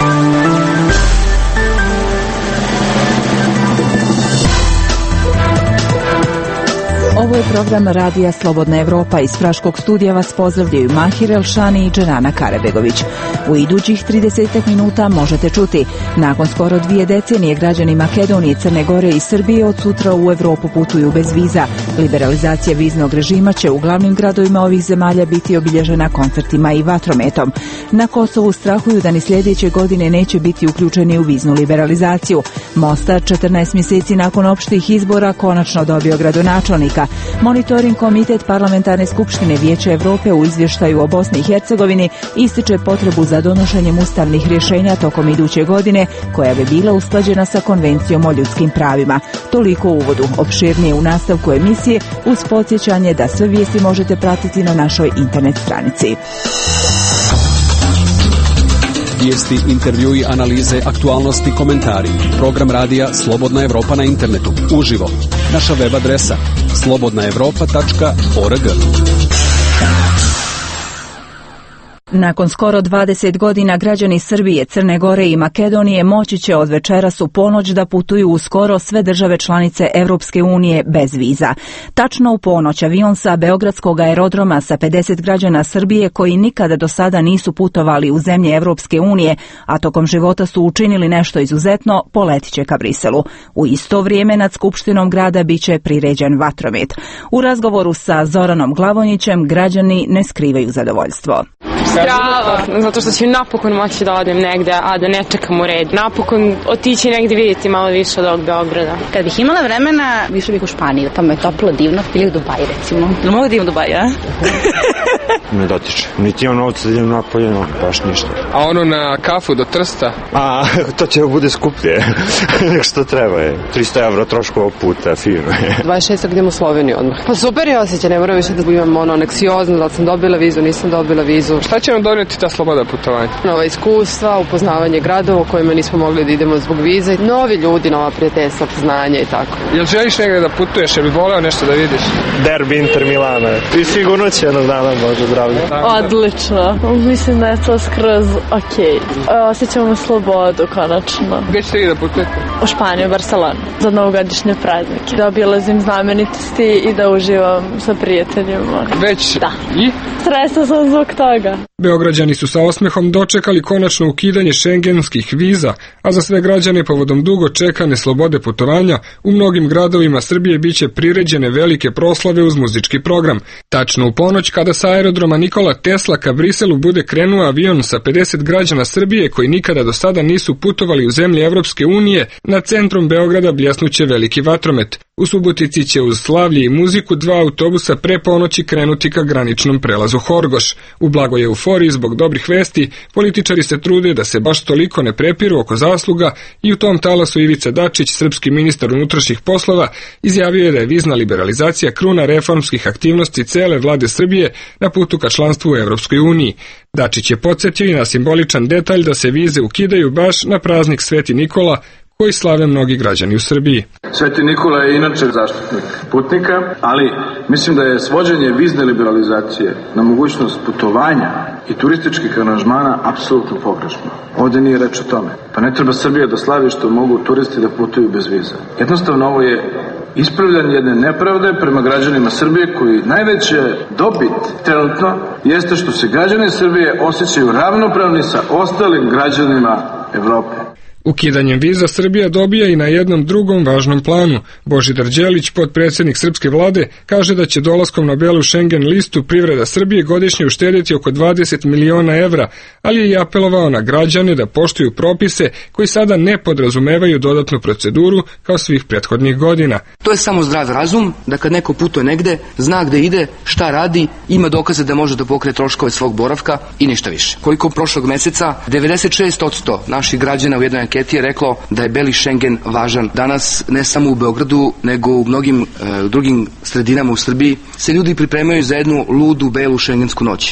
Ovo je program Radija Slobodna Evropa. Iz Praškog studija vas pozdravljaju Mahir Elšani i Dženana Karabegović. U idućih 30 minuta možete čuti: nakon skoro 2 decenije građani Makedonije, Crne Gore i Srbije od sutra u Evropu putuju bez viza. Liberalizacija viznog režima će u glavnim gradovima ovih zemalja biti obilježena koncertima i vatrometom. Na Kosovu strahuju da ni sljedeće godine neće biti uključeni u viznu liberalizaciju. Mostar 14 mjeseci nakon opštih izbora konačno dobio gradonačelnika. Monitoring komitet Parlamentarne skupštine Vijeća Evrope u izvještaju o Bosni i Hercegovini ističe potrebu za donošenjem ustavnih rješenja tokom iduće godine, koja bi bila usklađena sa Konvencijom o ljudskim pravima. Toliko u uvodu. Opširnije u nastavku emisije, uz podsjećanje da sve vijesti možete pratiti na našoj internet stranici. Vijesti, intervjui, analize, aktualnosti, komentari. Program radija Slobodna Evropa na internetu. Uživo. Naša web adresa slobodnaevropa.org. Nakon skoro 20 godina građani Srbije, Crne Gore i Makedonije moći će od večeras u ponoć da putuju u skoro sve države članice Evropske unije bez viza. Tačno u ponoć avion sa beogradskog aerodroma sa 50 građana Srbije koji nikada do sada nisu putovali u zemlje Evropske unije, a tokom života su učinili nešto izuzetno, poletit će ka Briselu. U isto vrijeme nad Skupštinom grada biće priređen vatromet. U razgovoru sa Zoranom Glavonjićem građani ne skrivaju zadovoljstvo. Strava, zato što ću napokon moći da odem negde, a da ne čekam u red. Napokon otići negdje vidjeti malo više od ovog Beograda. Kad bih imala vremena, više bih u Španiju. Tamo je toplo, divno, ili u Dubaji recimo. Ne mogu da idem u Dubaji, a? Ne dotiče. Niti imam novca da idem napolje, baš ništa. A ono na kafu do Trsta? A, to će bude skuplje. Što treba je. 300 € troškova puta, fino je. 26. idem u Sloveniju odmah. Pa super je osjećaj, ne moram više da imam aneksiozno, da sam dobila vizu, nisam dobila vizu. Šta će vam donijeti ta sloboda putovanja? Nova iskustva, upoznavanje gradova u kojima nismo mogli da idemo zbog vize, novi ljudi, nova prijateljstva, poznanje i tako. Jel želiš negdje da putuješ, jel bi voleo nešto da vidiš? Derbi Inter Milana. I sigurno će jednog dana možda zdravlje. Odlično. Mislim da je to skroz okej. Osjećamo slobodu konačno. Gdje ćete vi da putujete? U Španiju, Barcelonu. Za novogodišnje praznike. Da obilazim znamenitosti i da uživam sa prijateljima. Već? Da. I? Stresna sam zbog toga. Beograđani su sa osmehom dočekali konačno ukidanje šengenskih viza, a za sve građane povodom dugo čekane slobode putovanja u mnogim gradovima Srbije biće priređene velike proslave uz muzički program. Tačno u ponoć, kada sa aerodroma Nikola Tesla ka Briselu bude krenuo avion sa 50 građana Srbije koji nikada do sada nisu putovali u zemlje Evropske unije, na centrom Beograda bljesnuće veliki vatromet. U Subotici će uz slavlje i muziku 2 autobusa pre ponoći krenuti ka graničnom prelazu Horgoš. U blagoj euforiji zbog dobrih vesti, političari se trude da se baš toliko ne prepiru oko zasluga i u tom talasu Ivica Dačić, srpski ministar unutrašnjih poslova, izjavio je da je vizna liberalizacija kruna reformskih aktivnosti cele vlade Srbije na putu ka članstvu u Evropskoj uniji. Dačić je podsjetio i na simboličan detalj da se vize ukidaju baš na praznik Sveti Nikola, koji slave mnogi građani u Srbiji. Sveti Nikola je inače zaštitnik putnika, ali mislim da je svođenje vizne liberalizacije na mogućnost putovanja i turističkih aranžmana apsolutno pogrešno. Ovdje nije reč o tome. Pa ne treba Srbija da slavi što mogu turisti da putuju bez viza. Jednostavno ovo je ispravljanje jedne nepravde prema građanima Srbije koji najveće dobit trenutno jeste što se građani Srbije osjećaju ravnopravni sa ostalim građanima Evrope. Ukidanjem viza Srbija dobija i na jednom drugom važnom planu. Božidar Đelić, potpredsjednik srpske vlade, kaže da će dolaskom na belu Schengen listu privreda Srbije godišnje uštedjeti oko 20 miliona evra, ali je i apelovao na građane da poštuju propise koji sada ne podrazumevaju dodatnu proceduru kao svih prethodnih godina. To je samo zdrav razum, da kad neko putuje negde, zna gde ide, šta radi, ima dokaze da može da pokrije troškove svog boravka i ništa više. Koliko prošlog meseca, 96% naših građana u jednoj anketi je reklo da je beli Schengen važan. Danas, ne samo u Beogradu, nego u mnogim drugim sredinama u Srbiji, se ljudi pripremaju za jednu ludu belu šengensku noć.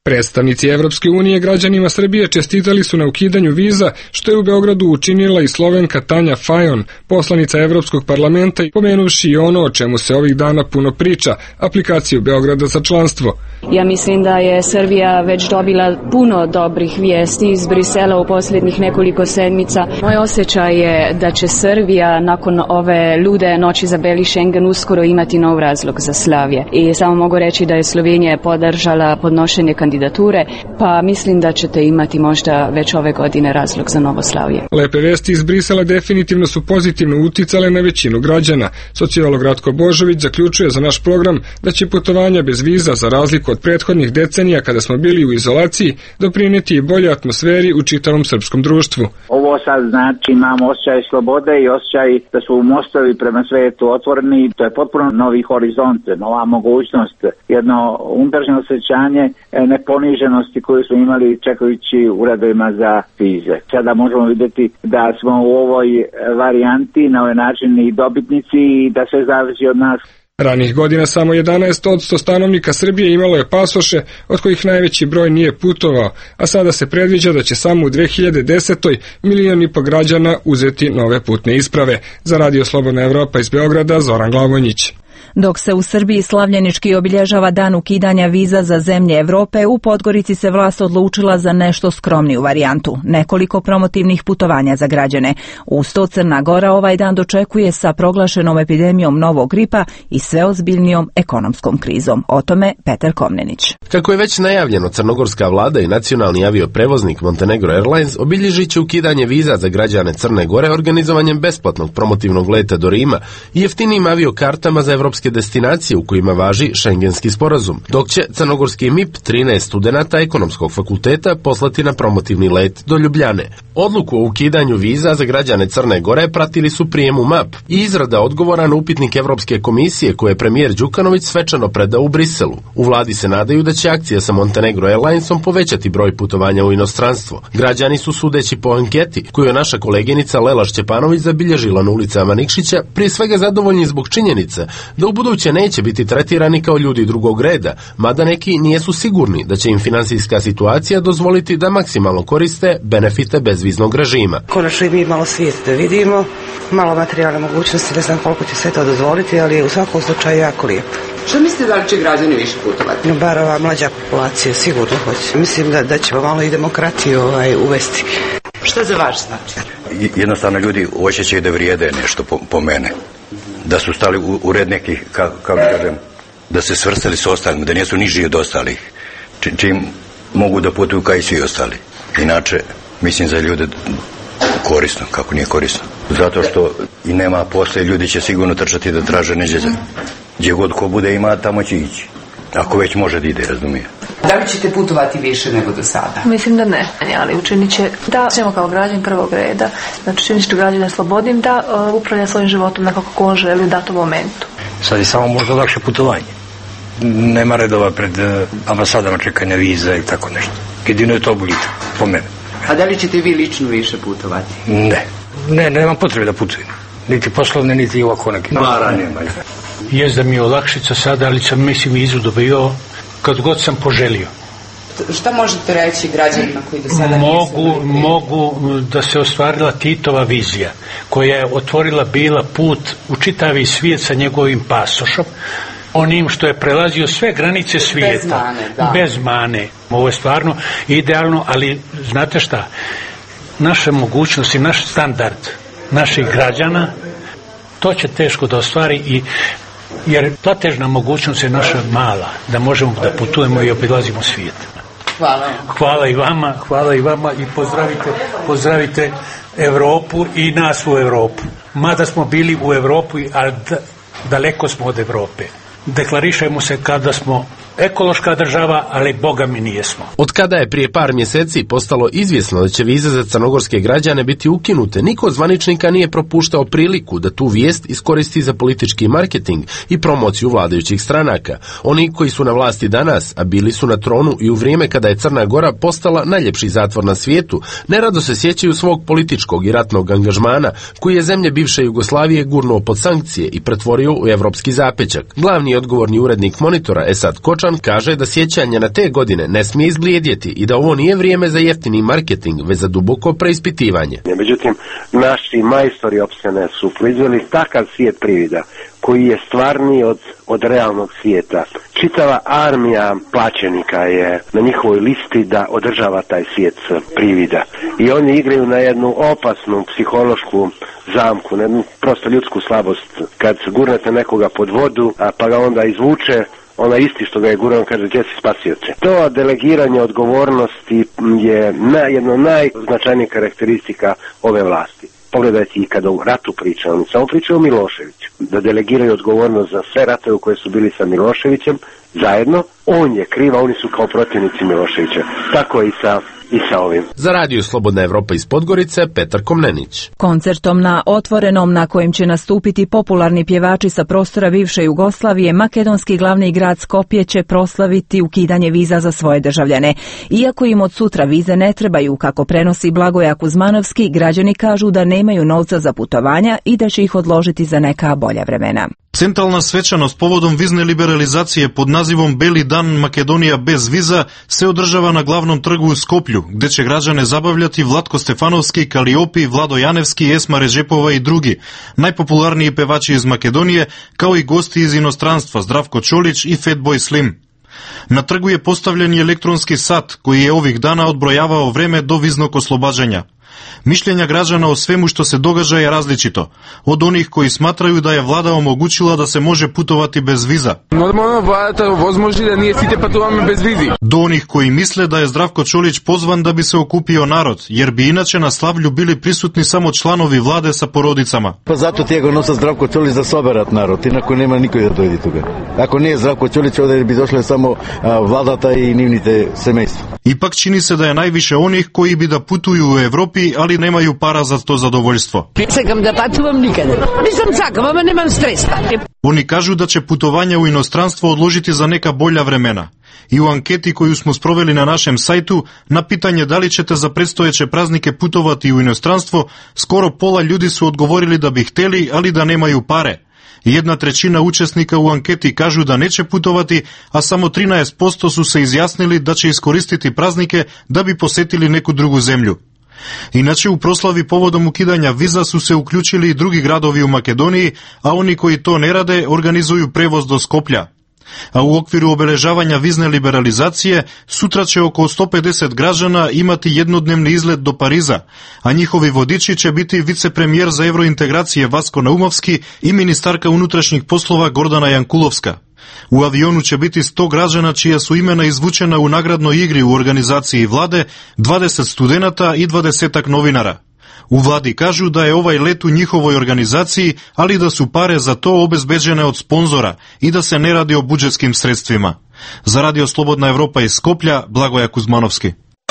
Predstavnici Evropske unije građanima Srbije čestitali su na ukidanju viza, što je u Beogradu učinila i Slovenka Tanja Fajon, poslanica Evropskog parlamenta, pomenuvši i ono o čemu se ovih dana puno priča, aplikaciju Beograda za članstvo. Ja mislim da je Srbija već dobila puno dobrih vijesti iz Brisela u posljednjih nekoliko sedmica. Moj osjećaj je da će Srbija nakon ove lude noći za Beli Schengen uskoro imati nov razlog za slavlje. I samo mogu reći da je Slovenija podržala podnošenje kandidature, pa mislim da ćete imati možda već ove godine razlog za novo slavlje. Lepe vesti iz Brisela definitivno su pozitivno uticale na većinu građana. Sociolog Ratko Božović zaključuje za naš program da će putovanja bez viza, za razliku od prethodnih decenija kada smo bili u izolaciji, doprinijeti i bolje atmosferi u čitavom srpskom društvu. Ovo sad znači imamo osjećaj slobode i osjećaj da su mostovi prema svetu otvoreni. To je potpuno novi horizont, nova mogućnost, jedno unutrašnje osjećanje neponiženosti koju smo imali čekajući u redovima za vize. Sada možemo vidjeti da smo u ovoj varijanti na ovaj način i dobitnici i da sve zavisi od nas. Ranih godina samo 11% stanovnika Srbije imalo je pasoše, od kojih najveći broj nije putovao, a sada se predviđa da će samo u 2010. 1,5 miliona građana uzeti nove putne isprave. Za Radio Slobodna Evropa iz Beograda, Zoran Glavonjić. Dok se u Srbiji slavljenički obilježava dan ukidanja viza za zemlje Evrope, u Podgorici se vlast odlučila za nešto skromniju varijantu, nekoliko promotivnih putovanja za građane. Uz to Crna Gora ovaj dan dočekuje sa proglašenom epidemijom novog gripa i sve ozbiljnijom ekonomskom krizom. O tome Petar Komnenić. Kako je već najavljeno, crnogorska vlada i nacionalni avioprevoznik Montenegro Airlines obilježit će ukidanje viza za građane Crne Gore organizovanjem besplatnog promotivnog leta do Rima i jeftinijim aviokartama za evropske destinacije u kojima važi šengenski sporazum, dok će crnogorski MIP 13 studenata ekonomskog fakulteta poslati na promotivni let do Ljubljane. Odluku o ukidanju viza za građane Crne Gore pratili su prijem u MAP i izrada odgovora na upitnik Evropske komisije koje je premijer Đukanović svečano predao u Briselu. U vladi se nadaju da će akcija sa Montenegro Airlinesom povećati broj putovanja u inostranstvo. Građani su, sudeći po anketi koju je naša koleginica Lela Šćepanović zabilježila na ulicama Nikšića, prije svega zadovoljni zbog činjenice da ubuduće neće biti tretirani kao ljudi drugog reda, mada neki nijesu sigurni da će im finansijska situacija dozvoliti da maksimalno koriste benefite bezviznog režima. Konačno i mi malo svijet da vidimo, malo materijalne mogućnosti, ne znam koliko će sve to dozvoliti, ali u svakom slučaju jako lijepo. Što mislite, da li će građani više putovati? Bar ova mlađa populacija sigurno hoće. Mislim da ćemo malo i demokratiju uvesti. Šta za vaš znači? Jednostavno ljudi osjećaju da vrijede nešto po mene. Da su stali u red nekih, kako kažem, da se svrstali s ostalima, da nisu niži od ostalih, čim mogu da putuju kao i svi ostali. Inače, mislim za ljude korisno, kako nije korisno. Zato što i nema posle, ljudi će sigurno trčati da traže neđe. Gdje god ko bude ima, tamo će ići. Ako već može da ide, razumije. Da li ćete putovati više nego do sada? Mislim da ne, ali učinit će da ćemo kao građan prvog reda, znači učinit će građana slobodnim da upravlja svojim životom na kako on želi u datom momentu. Sad je samo možda lakše putovanje. Nema redova pred ambasadama čekanja viza i tako nešto. Jedino je to boljitak, po mene. A da li ćete vi lično više putovati? Ne, nemam potrebe da putujem. Niti poslovne, niti ovako neki. Jest da mi je olakšica sada, ali sam vizu dobio kad god sam poželio. Šta možete reći građanima koji do sada mogu da se ostvarila Titova vizija, koja je otvorila bila put u čitavi svijet sa njegovim pasošom, onim što je prelazio sve granice svijeta. Bez mane. Ovo je stvarno idealno, ali znate šta? Naše mogućnosti, naš standard naših građana, to će teško da ostvari jer platežna mogućnost je naša mala, da možemo da putujemo i obilazimo svijet. Hvala i vama i pozdravite Evropu i nas u Evropu. Mada smo bili u Evropi, ali daleko smo od Evrope. Deklarišemo se kada smo ekološka država, ali boga mi nijesmo. Od kada je prije par mjeseci postalo izvjesno da će vize za crnogorske građane biti ukinute, niko od zvaničnika nije propuštao priliku da tu vijest iskoristi za politički marketing i promociju vladajućih stranaka. Oni koji su na vlasti danas, a bili su na tronu i u vrijeme kada je Crna Gora postala najljepši zatvor na svijetu, nerado se sjećaju svog političkog i ratnog angažmana koji je zemlje bivše Jugoslavije gurnuo pod sankcije i pretvorio u evropski zapećak. Glavni odgovorni urednik Monitora Esad Koča Elšan kaže da sjećanje na te godine ne smije izblijedjeti i da ovo nije vrijeme za jeftini marketing, već za duboko preispitivanje. Međutim, naši majstori opsene su proizveli takav svijet privida koji je stvarniji od realnog svijeta. Čitava armija plaćenika je na njihovoj listi da održava taj svijet privida. I oni igraju na jednu opasnu psihološku zamku, na jednu prosto ljudsku slabost. Kad gurnete nekoga pod vodu, pa ga onda izvuče, ona isti što ga je gurao, kaže, gdje si spasioce. To delegiranje odgovornosti je jedno najznačajnijih karakteristika ove vlasti. Pogledajte i kada u ratu priča, oni samo pričaju o Miloševiću, da delegiraju odgovornost za sve ratove koje su bili sa Miloševićem zajedno. On je kriv, a oni su kao protivnici Miloševića. Tako i sa ovim. Za Radio Slobodna Evropa iz Podgorice, Petar Komnenić. Koncertom na Otvorenom, na kojem će nastupiti popularni pjevači sa prostora bivše Jugoslavije, makedonski glavni grad Skopje će proslaviti ukidanje viza za svoje državljane. Iako im od sutra vize ne trebaju, kako prenosi Blagoja Kuzmanovski, građani kažu da nemaju novca za putovanja i da će ih odložiti za neka bolja vremena. Centralna svečanost povodom vizne liberalizacije pod nazivom Beli dan Makedonija bez viza se održava na glavnom trgu u Skoplju, gde će građane zabavljati Vlatko Stefanovski, Kaliopi, Vlado Janevski, Esma Režepova i drugi, najpopularniji pevači iz Makedonije, kao i gosti iz inostranstva Zdravko Čolić i Fatboy Slim. Na trgu je postavljen i elektronski sat koji je ovih dana odbrojavao vreme do viznog oslobađanja. Mišljenja građana o svemu što se događa je različito. Od onih koji smatraju da je vlada omogućila da se može putovati bez viza. Normalno vlada возможи да ние сите патуваме без визи. Do onih koji misle da je Zdravko Čolić pozvan da bi se okupio narod, jer bi inače na slavlju bili prisutni samo članovi vlade sa porodicama. Pa zato ti ga nosa Zdravko Čolić da soberat narod, inako nema niko da dojde tuga. Ako nije Zdravko Čolić, ovdje bi došle samo vladata i nivnite semejstva. Ipak čini se da je najviše onih koji bi da putuju u Evropi, ali nemaju para za to zadovoljstvo. Čekam da patuvam nikada. Nisam čakam, vama nemam stresa. Oni kažu da će putovanja u inostranstvo odložiti za neka bolja vremena. I u anketi koju smo sproveli na našem sajtu, na pitanje da li ćete za predstojeće praznike putovati u inostranstvo, skoro pola ljudi su odgovorili da bi hteli, ali da nemaju pare. 1/3 učesnika u anketi kažu da neće putovati, a samo 13% su se izjasnili da će iskoristiti praznike da bi posetili neku drugu zemlju. Inače, u proslavi povodom ukidanja viza su se uključili i drugi gradovi u Makedoniji, a oni koji to ne rade organizuju prevoz do Skoplja. A u okviru obeležavanja vizne liberalizacije sutra će oko 150 građana imati jednodnevni izlet do Pariza, a njihovi vodiči će biti vicepremijer za evrointegracije Vasko Naumovski i ministarka unutrašnjih poslova Gordana Jankulovska. U avionu će biti 100 građana čija su imena izvučena u nagradnoj igri u organizaciji vlade, 20 studenata i 20 novinara. U vladi kažu da je ovaj let u njihovoj organizaciji, ali da su pare za to obezbeđene od sponzora i da se ne radi o budžetskim sredstvima. Za Radio Slobodna Evropa iz Skoplja, Blagoja Kuzmanovski.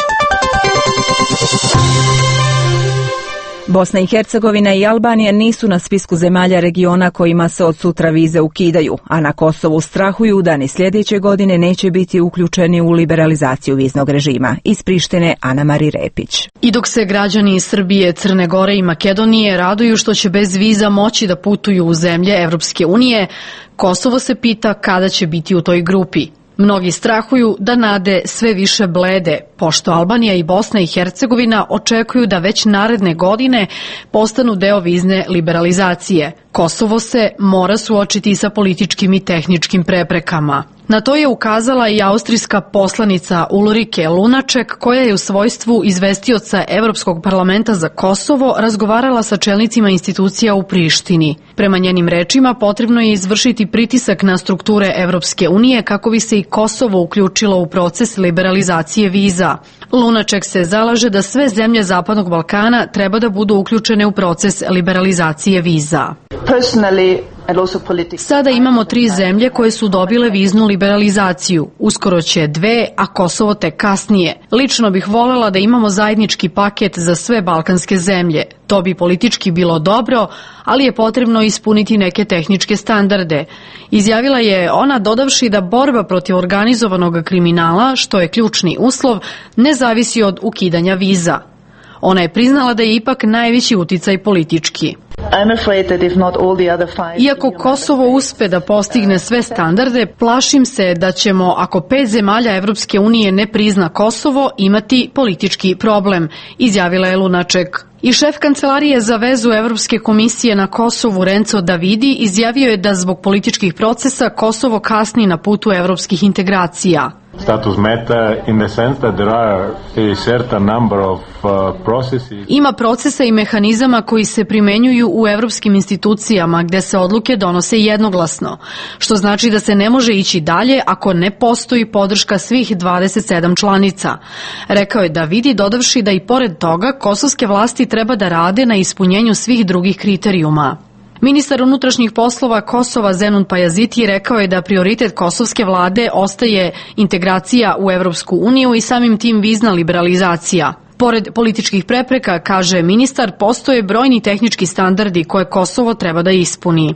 Bosna i Hercegovina i Albanija nisu na spisku zemalja regiona kojima se od sutra vize ukidaju, a na Kosovu strahuju da ni sljedeće godine neće biti uključeni u liberalizaciju viznog režima. Iz Prištine, Ana-Mari Repić. I dok se građani Srbije, Crne Gore i Makedonije raduju što će bez viza moći da putuju u zemlje Evropske unije, Kosovo se pita kada će biti u toj grupi. Mnogi strahuju da nade sve više blede, pošto Albanija i Bosna i Hercegovina očekuju da već naredne godine postanu deo vizne liberalizacije. Kosovo se mora suočiti sa političkim i tehničkim preprekama. Na to je ukazala i austrijska poslanica Ulrike Lunaček, koja je u svojstvu izvestioca Evropskog parlamenta za Kosovo razgovarala sa čelnicima institucija u Prištini. Prema njenim rečima, potrebno je izvršiti pritisak na strukture Evropske unije kako bi se i Kosovo uključilo u proces liberalizacije viza. Lunaček se zalaže da sve zemlje Zapadnog Balkana treba da budu uključene u proces liberalizacije viza. Sada imamo 3 zemlje koje su dobile viznu liberalizaciju. Uskoro će 2, a Kosovo tek kasnije. Lično bih voljela da imamo zajednički paket za sve balkanske zemlje. To bi politički bilo dobro, ali je potrebno ispuniti neke tehničke standarde. Izjavila je ona, dodavši da borba protiv organizovanog kriminala, što je ključni uslov, ne zavisi od ukidanja viza. Ona je priznala da je ipak najveći uticaj politički. Iako Kosovo uspe da postigne sve standarde, plašim se da ćemo, ako 5 zemalja Evropske unije ne prizna Kosovo, imati politički problem, izjavila je Lunaček. I šef Kancelarije za vezu Evropske komisije na Kosovu Renzo Davidi izjavio je da zbog političkih procesa Kosovo kasni na putu evropskih integracija. Status matter in the sense that there are a certain number of processes. Ima procesa i mehanizama koji se primenjuju u evropskim institucijama gde se odluke donose jednoglasno, što znači da se ne može ići dalje ako ne postoji podrška svih 27 članica. Rekao je Davidi, dodavši da i pored toga kosovske vlasti treba da rade na ispunjenju svih drugih kriterijuma. Ministar unutrašnjih poslova Kosova Zenun Pajaziti rekao je da prioritet kosovske vlade ostaje integracija u Evropsku uniju i samim tim vizna liberalizacija. Pored političkih prepreka, kaže ministar, postoje brojni tehnički standardi koje Kosovo treba da ispuni.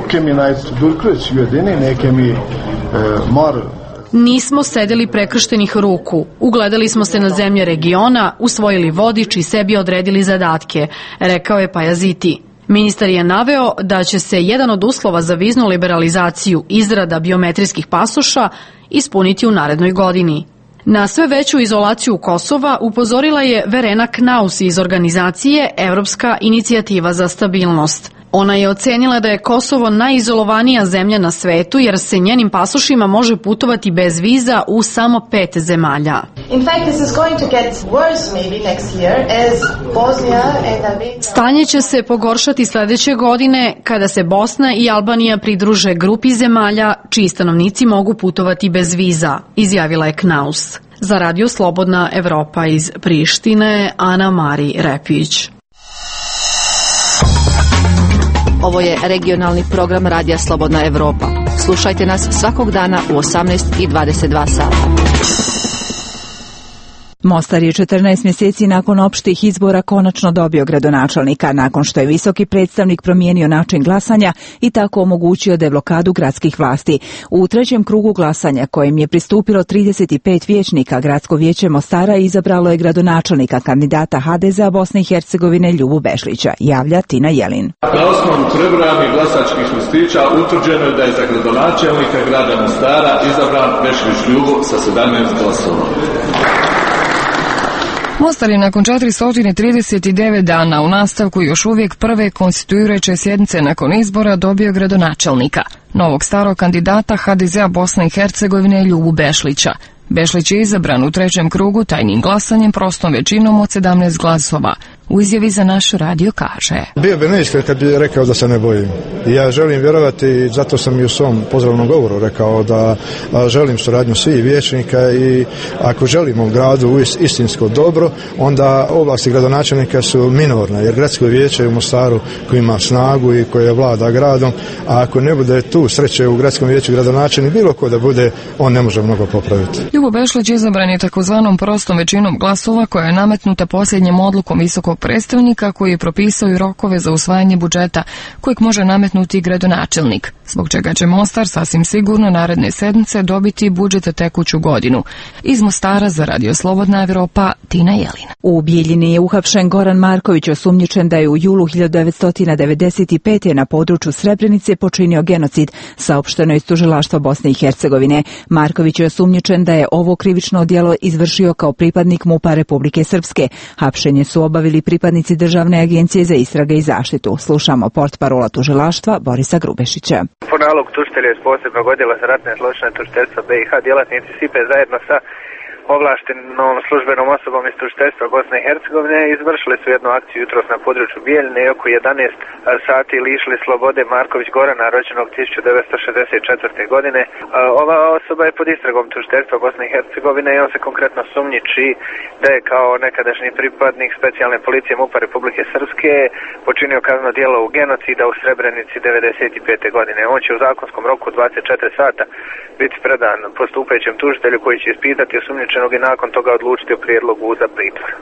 Nismo sedeli prekrštenih ruku, ugledali smo se na zemlje regiona, usvojili vodič i sebi odredili zadatke, rekao je Pajaziti. Ministar je naveo da će se jedan od uslova za viznu liberalizaciju, izrada biometrijskih pasoša, ispuniti u narednoj godini. Na sve veću izolaciju Kosova upozorila je Verena Knaus iz organizacije Evropska inicijativa za stabilnost. Ona je ocenila da je Kosovo najizolovanija zemlja na svetu jer se njenim pasošima može putovati bez viza u samo 5 zemalja. Stanje će se pogoršati sledeće godine kada se Bosna i Albanija pridruže grupi zemalja čiji stanovnici mogu putovati bez viza, izjavila je Knaus. Za Radio Slobodna Evropa iz Prištine, Ana Mari Repić. Ovo je regionalni program Radija Slobodna Evropa. Slušajte nas svakog dana u 18:22 sata. Mostar je 14 mjeseci nakon opštih izbora konačno dobio gradonačelnika, nakon što je visoki predstavnik promijenio način glasanja i tako omogućio deblokadu gradskih vlasti. U trećem krugu glasanja, kojim je pristupilo 35 vijećnika, Gradsko vijeće Mostara izabralo je gradonačelnika, kandidata HDZ-a Bosne i Hercegovine Ljubu Bešlića, javlja Tina Jelin. Na osnovu prebrojanih glasačkih listića utvrđeno je da je za gradonačelnika grada Mostara izabran Bešlić Ljubo sa 17 glasova. Mostar je nakon 439 dana u nastavku još uvijek prve konstituirajuće sjednice nakon izbora dobio gradonačelnika, novog starog kandidata HDZ-a Bosne i Hercegovine Ljubu Bešlića. Bešlić je izabran u trećem krugu tajnim glasanjem prostom većinom od 17 glasova. U izjavi za naš radio kaže: Bio bi neiskren kad bi rekao da se ne bojim. Ja želim vjerovati, zato sam i u svom pozdravnom govoru rekao da želim suradnju svih vijećnika i ako želimo u gradu istinsko dobro, onda ovlasti gradonačelnika su minorne, jer gradsko vijeće u Mostaru koji ima snagu i koje vlada gradom, a ako ne bude tu sreće u gradskom vijeću gradonačelnik, bilo ko da bude, on ne može mnogo popraviti. Ljubo Bešlić izabran je takozvanom prostom većinom glasova koja je nametnuta posljednjom odlukom visokog predstavnika koji je propisao i rokove za usvajanje budžeta kojeg može nametnuti gradonačelnik, zbog čega će Mostar sasvim sigurno naredne sedmice dobiti budžet za tekuću godinu. Iz Mostara za Radio Slobodna Evropa, Tina Jelina. U Bijeljini je uhapšen Goran Marković, osumnjičen da je u julu 1995. na području Srebrenice počinio genocid, saopšteno iz Tužilaštva Bosne i Hercegovine. Marković je osumnjičen da je ovo krivično djelo izvršio kao pripadnik MUP-a Republike Srpske. Hapšenje su obavili pripadnici Državne agencije za istrage i zaštitu. Slušamo portparola tužilaštva Borisa Grubešića. Po nalogu tužitelja iz posebnog odjela za ratne zločine tužiteljstva BiH djelatnici SIPE zajedno sa ovlaštenom službenom osobom iz tužiteljstva Bosne i Hercegovine izvršili su jednu akciju jutros na području Bijeljine i oko 11 sati lišili slobode Marković Gorana, rođenog 1964. godine. Ova osoba je pod istragom tužiteljstva Bosne i Hercegovine i on se konkretno sumnjiči da je kao nekadašnji pripadnik specijalne policije MUP-a Republike Srpske počinio kazneno djelo u genocida u Srebrenici 1995. godine. On će u zakonskom roku 24 sata biti predan postupajućem tužitelju koji će ispitati osumnjičenog i nakon toga odlučiti o prijedlogu za pritvor.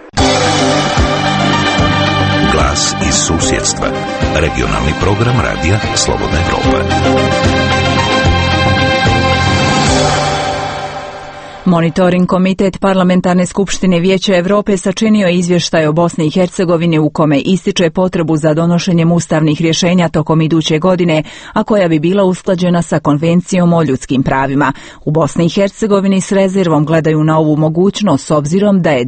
Glas iz susjedstva. Regionalni program Radija Slobodna Evropa. Monitoring komitet Parlamentarne skupštine Vijeća Europe sačinio je izvještaj o Bosni i Hercegovini u kome ističe potrebu za donošenjem ustavnih rješenja tokom iduće godine, a koja bi bila usklađena sa Konvencijom o ljudskim pravima. U Bosni i Hercegovini s rezervom gledaju na ovu mogućnost s obzirom da je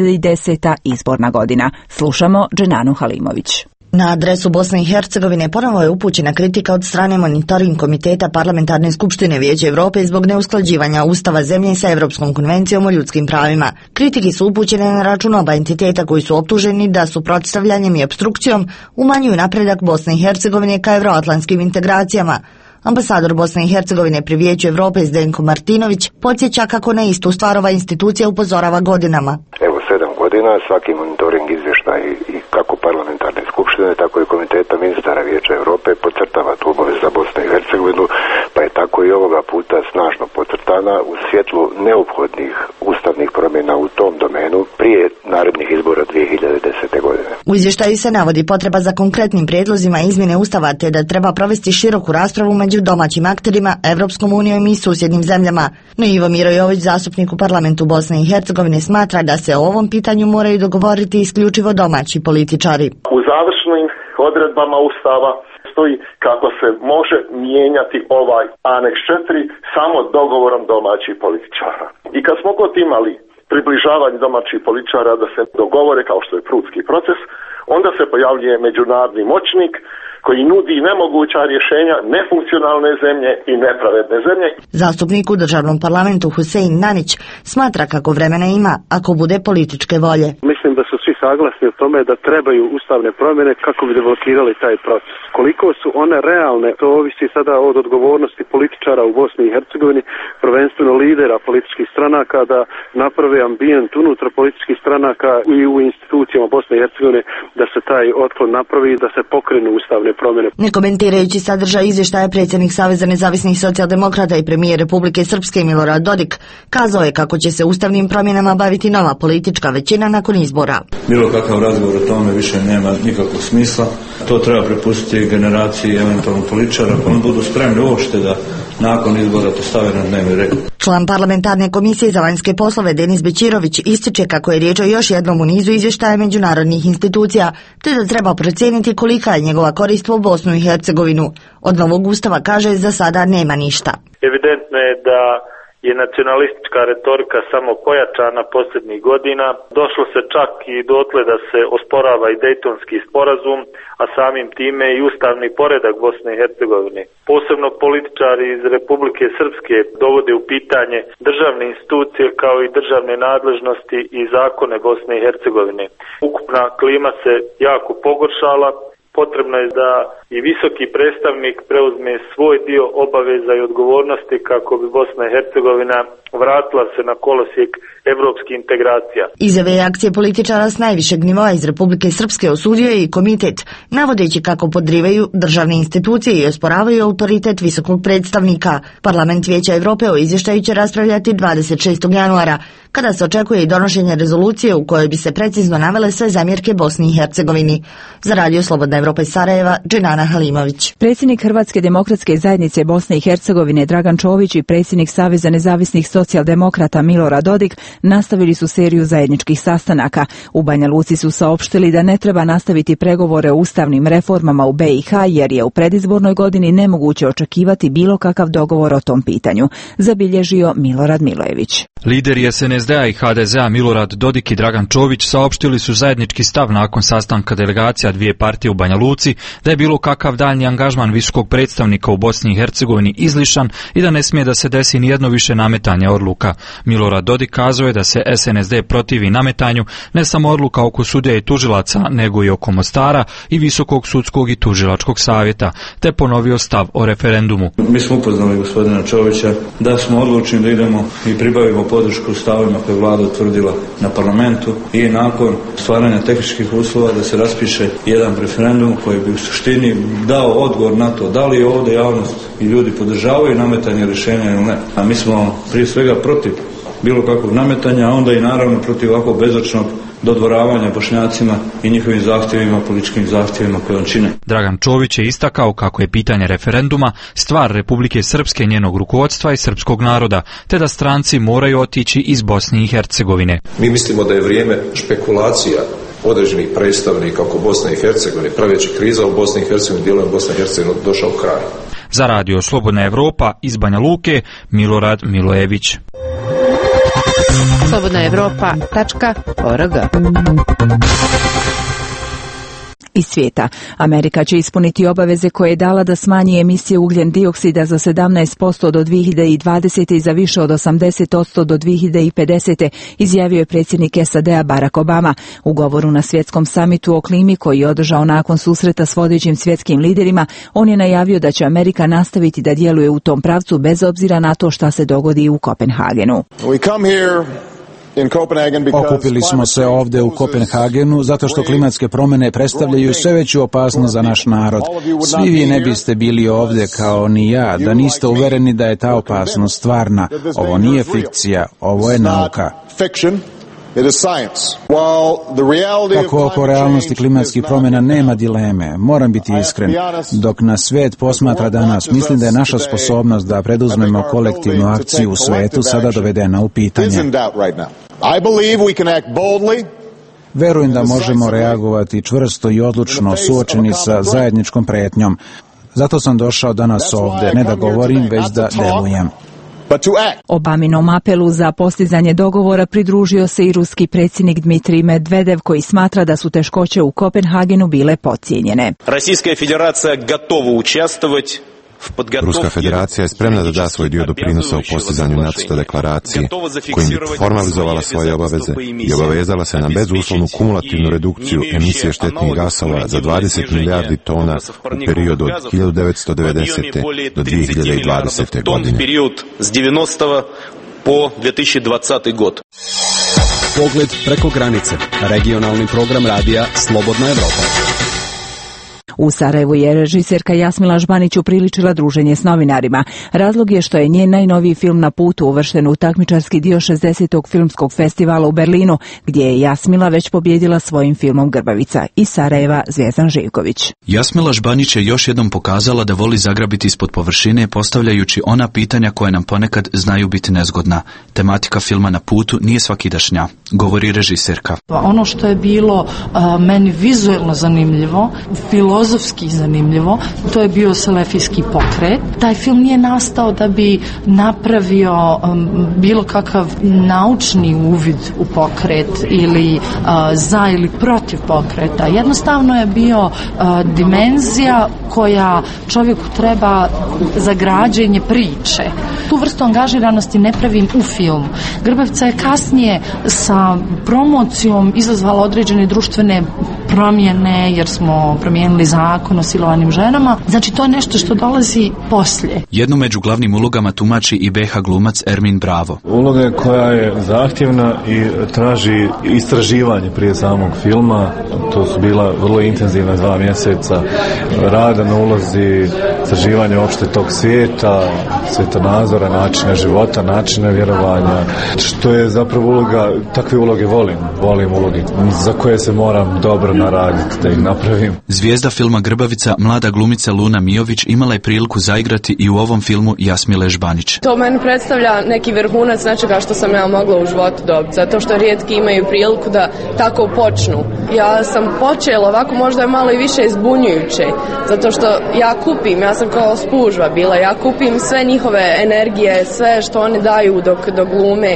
2010. izborna godina. Slušamo Dženanu Halimović. Na adresu Bosne i Hercegovine ponovo je upućena kritika od strane Monitoring komiteta Parlamentarne skupštine Vijeća Europe zbog neusklađivanja ustava zemlje sa Europskom konvencijom o ljudskim pravima. Kritike su upućene na račun oba entiteta koji su optuženi da su protivljanjem i opstrukcijom umanjuju napredak Bosne i Hercegovine ka evroatlantskim integracijama. Ambasador Bosne i Hercegovine pri Vijeću Europe Zdenko Martinović podsjeća kako na istu stvar ova institucija upozorava godinama. Evo 7 godina svaki monitoring izvještaj i kako parlamentarne skupštine, tako i komiteta ministara Vijeća Europe podcrtava tu obavezu za Bosnu i Hercegovinu, pa je tako i ovoga puta snažno podcrtana u svjetlu neophodnih ustavnih promjena u tom domenu prije narednih izbora 2010. godine. U izvještaju se navodi potreba za konkretnim prijedlozima izmjene ustava te da treba provesti široku raspravu među domaćim akterima, Evropskom unijom i susjednim zemljama. No Ivo Mirojović, zastupnik u parlamentu Bosne i Hercegovine, smatra da se o ovom pitanju moraju dogovoriti isključivo domaći političari. U završnim odredbama ustava stoji kako se može mijenjati ovaj aneks 4 samo dogovorom domaćih političara. I kad smo god imali približavanje domaćih političara da se dogovore kao što je Prudski proces, onda se pojavljuje međunarodni moćnik koji nudi nemoguća rješenja nefunkcionalne zemlje i nepravedne zemlje. Zastupnik u državnom parlamentu Husein Nanić smatra kako vremena ima ako bude političke volje. Mislim da su svi saglasni o tome da trebaju ustavne promjene kako bi deblokirali taj proces. Koliko su one realne, to ovisi sada od odgovornosti političara u Bosni i Hercegovini, prvenstveno lidera političkih stranaka, da naprave ambijent unutar političkih stranaka i u institucijama Bosne i Hercegovine da se taj otklon napravi i da se pokrenu ustavne promjene. Ne komentirajući sadržaj izvještaja, predsjednik Saveza nezavisnih socijaldemokrata i premijer Republike Srpske Milorad Dodik kazao je kako će se ustavnim promjenama baviti nova politička većina nakon izbora. Bilo kakav razgovor o tome više nema nikakvog smisla. To treba prepustiti generaciji eventualno političara, pa oni budu spremni uopšte da nakon izbora to stave na dnevni red. Član parlamentarne komisije za vanjske poslove Denis Bećirović ističe kako je riječ o još jednom u nizu izvještaja međunarodnih institucija, te da treba procijeniti kolika je njegova korist po Bosnu i Hercegovinu. Od novog ustava, kaže, za sada nema ništa. Evidentno je da je nacionalistička retorika samo pojačana posljednjih godina. Došlo se čak i dotle da se osporava i Dejtonski sporazum, a samim time i ustavni poredak Bosne i Hercegovine. Posebno političari iz Republike Srpske dovode u pitanje državne institucije kao i državne nadležnosti i zakone Bosne i Hercegovine. Ukupna klima se jako pogoršala. Potrebno je da i visoki predstavnik preuzme svoj dio obaveza i odgovornosti kako bi Bosna i Hercegovina vratila se na kolosijek evropskih integracija. Izjave i akcije političara s najvišeg nivoa iz Republike Srpske osudio je i komitet, navodeći kako podrivaju državne institucije i osporavaju autoritet visokog predstavnika. Parlament Vijeća Europe o izvještaju će raspravljati 26. januara, kada se očekuje i donošenje rezolucije u kojoj bi se precizno navele sve zamjerke Bosni i Hercegovini. Za Radio Slobodna Evropa iz Sarajeva, Dženana Halimović. Predsjednik Hrvatske demokratske zajednice Bosne i Hercegovine Dragan Čović i predsjednik Saveza nezavisnih socijaldemokrata Milorad Dodik nastavili su seriju zajedničkih sastanaka. U Banja Luci su saopštili da ne treba nastaviti pregovore o ustavnim reformama u BiH jer je u predizbornoj godini nemoguće očekivati bilo kakav dogovor o tom pitanju, zabilježio Milorad Milojević. Lideri SNSD-a i HDZ-a Milorad Dodik i Dragan Čović saopštili su zajednički stav nakon sastanka delegacija dvije partije u Banja Luci da je bilo kakav daljnji angažman visokog predstavnika u Bosni i Hercegovini izlišan i da ne smije da se desi nijedno više nametanje odluka. Milorad Dodik kazao je da se SNSD protivi nametanju ne samo odluka oko sudija i tužilaca, nego i oko Mostara i Visokog sudskog i tužilačkog savjeta, te ponovio stav o referendumu. Mi smo upoznali gospodina Čovića da smo odlučni da idemo i pribavimo podršku stavima koje je vlada utvrdila na parlamentu i nakon stvaranja tehničkih uslova da se raspiše jedan referendum koji bi u suštini dao odgovor na to da li je ovdje javnost i ljudi podržavaju nametanje rješenja ili ne. A mi smo prije svega protiv bilo kakvog nametanja, a onda i naravno protiv ovakvog bezočnog dodvoravanja Bošnjacima i njihovim zahtjevima, političkim zahtjevima koje on čine. Dragan Čović je istakao kako je pitanje referenduma stvar Republike Srpske, njenog rukovodstva i srpskog naroda, te da stranci moraju otići iz Bosne i Hercegovine. Mi mislimo da je vrijeme špekulacija određenih predstavnika oko Bosne i Hercegovine, praveći kriza u Bosni i Hercegovini, dijelom Bosne i Hercegovine došao kraj. Za radio Slobodna Evropa iz Banja Luke, Milorad Milojević. slobodnaevropa.org. Iz svijeta. Amerika će ispuniti obaveze koje je dala da smanji emisije ugljen dioksida za 17% do 2020. i za više od 80% do 2050. izjavio je predsjednik SAD-a Barack Obama. U govoru na svjetskom samitu o klimi koji je održao nakon susreta s vodećim svjetskim liderima, on je najavio da će Amerika nastaviti da djeluje u tom pravcu bez obzira na to šta se dogodi u Kopenhagenu. Okupili smo se ovdje u Kopenhagenu zato što klimatske promjene predstavljaju sve veću opasnost za naš narod. Svi vi ne biste bili ovdje kao ni ja da niste uvereni da je ta opasnost stvarna. Ovo nije fikcija, ovo je nauka. Kako oko realnosti klimatskih promjena nema dileme, moram biti iskren. Dok nas svijet posmatra danas, mislim da je naša sposobnost da preduzmemo kolektivnu akciju u svijetu sada dovedena u pitanje. Verujem da možemo reagovati čvrsto i odlučno suočeni sa zajedničkom prijetnjom. Zato sam došao danas ovdje, ne da govorim, već da delujem. Obaminom apelu za postizanje dogovora pridružio se i ruski predsjednik Dmitrij Medvedev, koji smatra da su teškoće u Kopenhagenu bile podcijenjene. Ruska federacija je spremna da da svoj dio doprinosa u postizanju nacrta deklaracije, kojim bi formalizovala svoje obaveze i obavezala se na bezuslovnu kumulativnu redukciju emisije štetnih gasova za 20 milijardi tona u periodu od 1990. do 2020. godine. Pogled preko granice. Regionalni program radija Slobodna Evropa. U Sarajevu je režiserka Jasmila Žbanić upriličila druženje s novinarima. Razlog je što je njen najnoviji film Na putu uvršten u takmičarski dio 60. filmskog festivala u Berlinu, gdje je Jasmila već pobjedila svojim filmom Grbavica. Iz Sarajeva Zvjezdan Živković. Jasmila Žbanić je još jednom pokazala da voli zagrabiti ispod površine, postavljajući ona pitanja koje nam ponekad znaju biti nezgodna. Tematika filma Na putu nije svakidašnja, govori režiserka. Ono što je bilo meni vizuelno zanimljivo, filozofski zanimljivo, to je bio selefijski pokret. Taj film nije nastao da bi napravio bilo kakav naučni uvid u pokret ili za ili protiv pokreta. Jednostavno je bio dimenzija koja čovjeku treba za građenje priče. Tu vrstu angažiranosti ne pravim u film. Grbavica je kasnije sa promocijom izazvala određene društvene promjene, jer smo promijenili zakon o silovanim ženama. Znači, to je nešto što dolazi poslije. Jednu među glavnim ulogama tumači i BH glumac Ermin Bravo. Uloga koja je zahtjevna i traži istraživanje prije samog filma. To su bila vrlo intenzivna 2 mjeseca rada na ulozi, istraživanje opšte tog svijeta, svjetonazora, načina života, načina vjerovanja. Što je zapravo uloga, takve uloge volim uloge za koje se moram dobro naraditi da ih napravim. Zvijezda filma Grbavica, mlada glumica Luna Mijović, imala je priliku zaigrati i u ovom filmu Jasmile Žbanić. To meni predstavlja neki vrhunac nečega što sam ja mogla u životu dobiti, zato što rijetki imaju priliku da tako počnu. Ja sam počela ovako, možda je malo i više zbunjujuće, zato što ja sam kao spužva bila, ja kupim sve njihove energije, sve što oni daju dok glume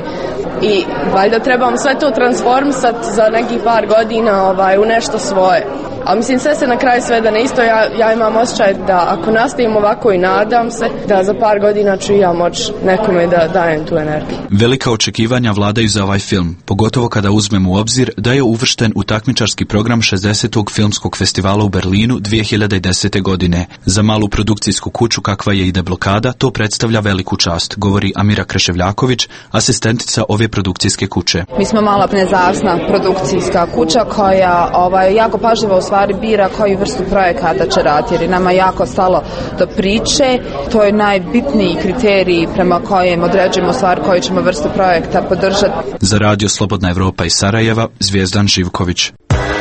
i valjda trebam sve to transformisati za nekih par godina u nešto svoje. A mislim, sve se na kraju svede na isto. Ja imam osjećaj da ako nastavim ovako i nadam se da za par godina ću ja moći nekome da dajem tu energiju. Velika očekivanja vladaju za ovaj film, pogotovo kada uzmemo u obzir da je uvršten u takmičarski program 60. filmskog festivala u Berlinu 2010. godine. Za malu produkcijsku kuću kakva je i Deblokada to predstavlja veliku čast, govori Amira Kreševljaković, asistentica ove produkcijske kuće. Mi smo mala nezavisna produkcijska kuća koja jako pažljivo stvari bira koju vrstu projekata će raditi, jer je nama jako stalo do priče. To je najbitniji kriterij prema kojem određujemo stvar koju ćemo vrstu projekta podržati. Za radio Slobodna Evropa iz Sarajeva, Zvijezdan Živković.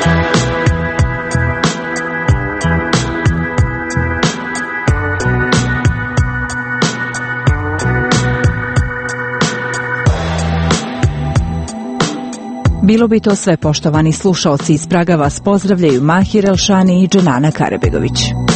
Bilo bi to sve, poštovani slušaoci. Iz Praga vas pozdravljaju Mahir Elšani i Dženana Karebegović.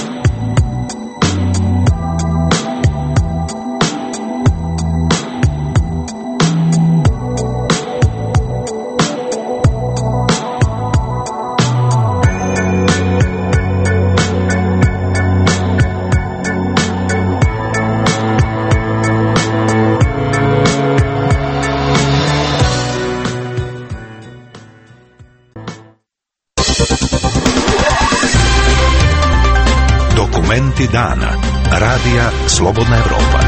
Dokumenti dana. Radija Slobodna Evropa.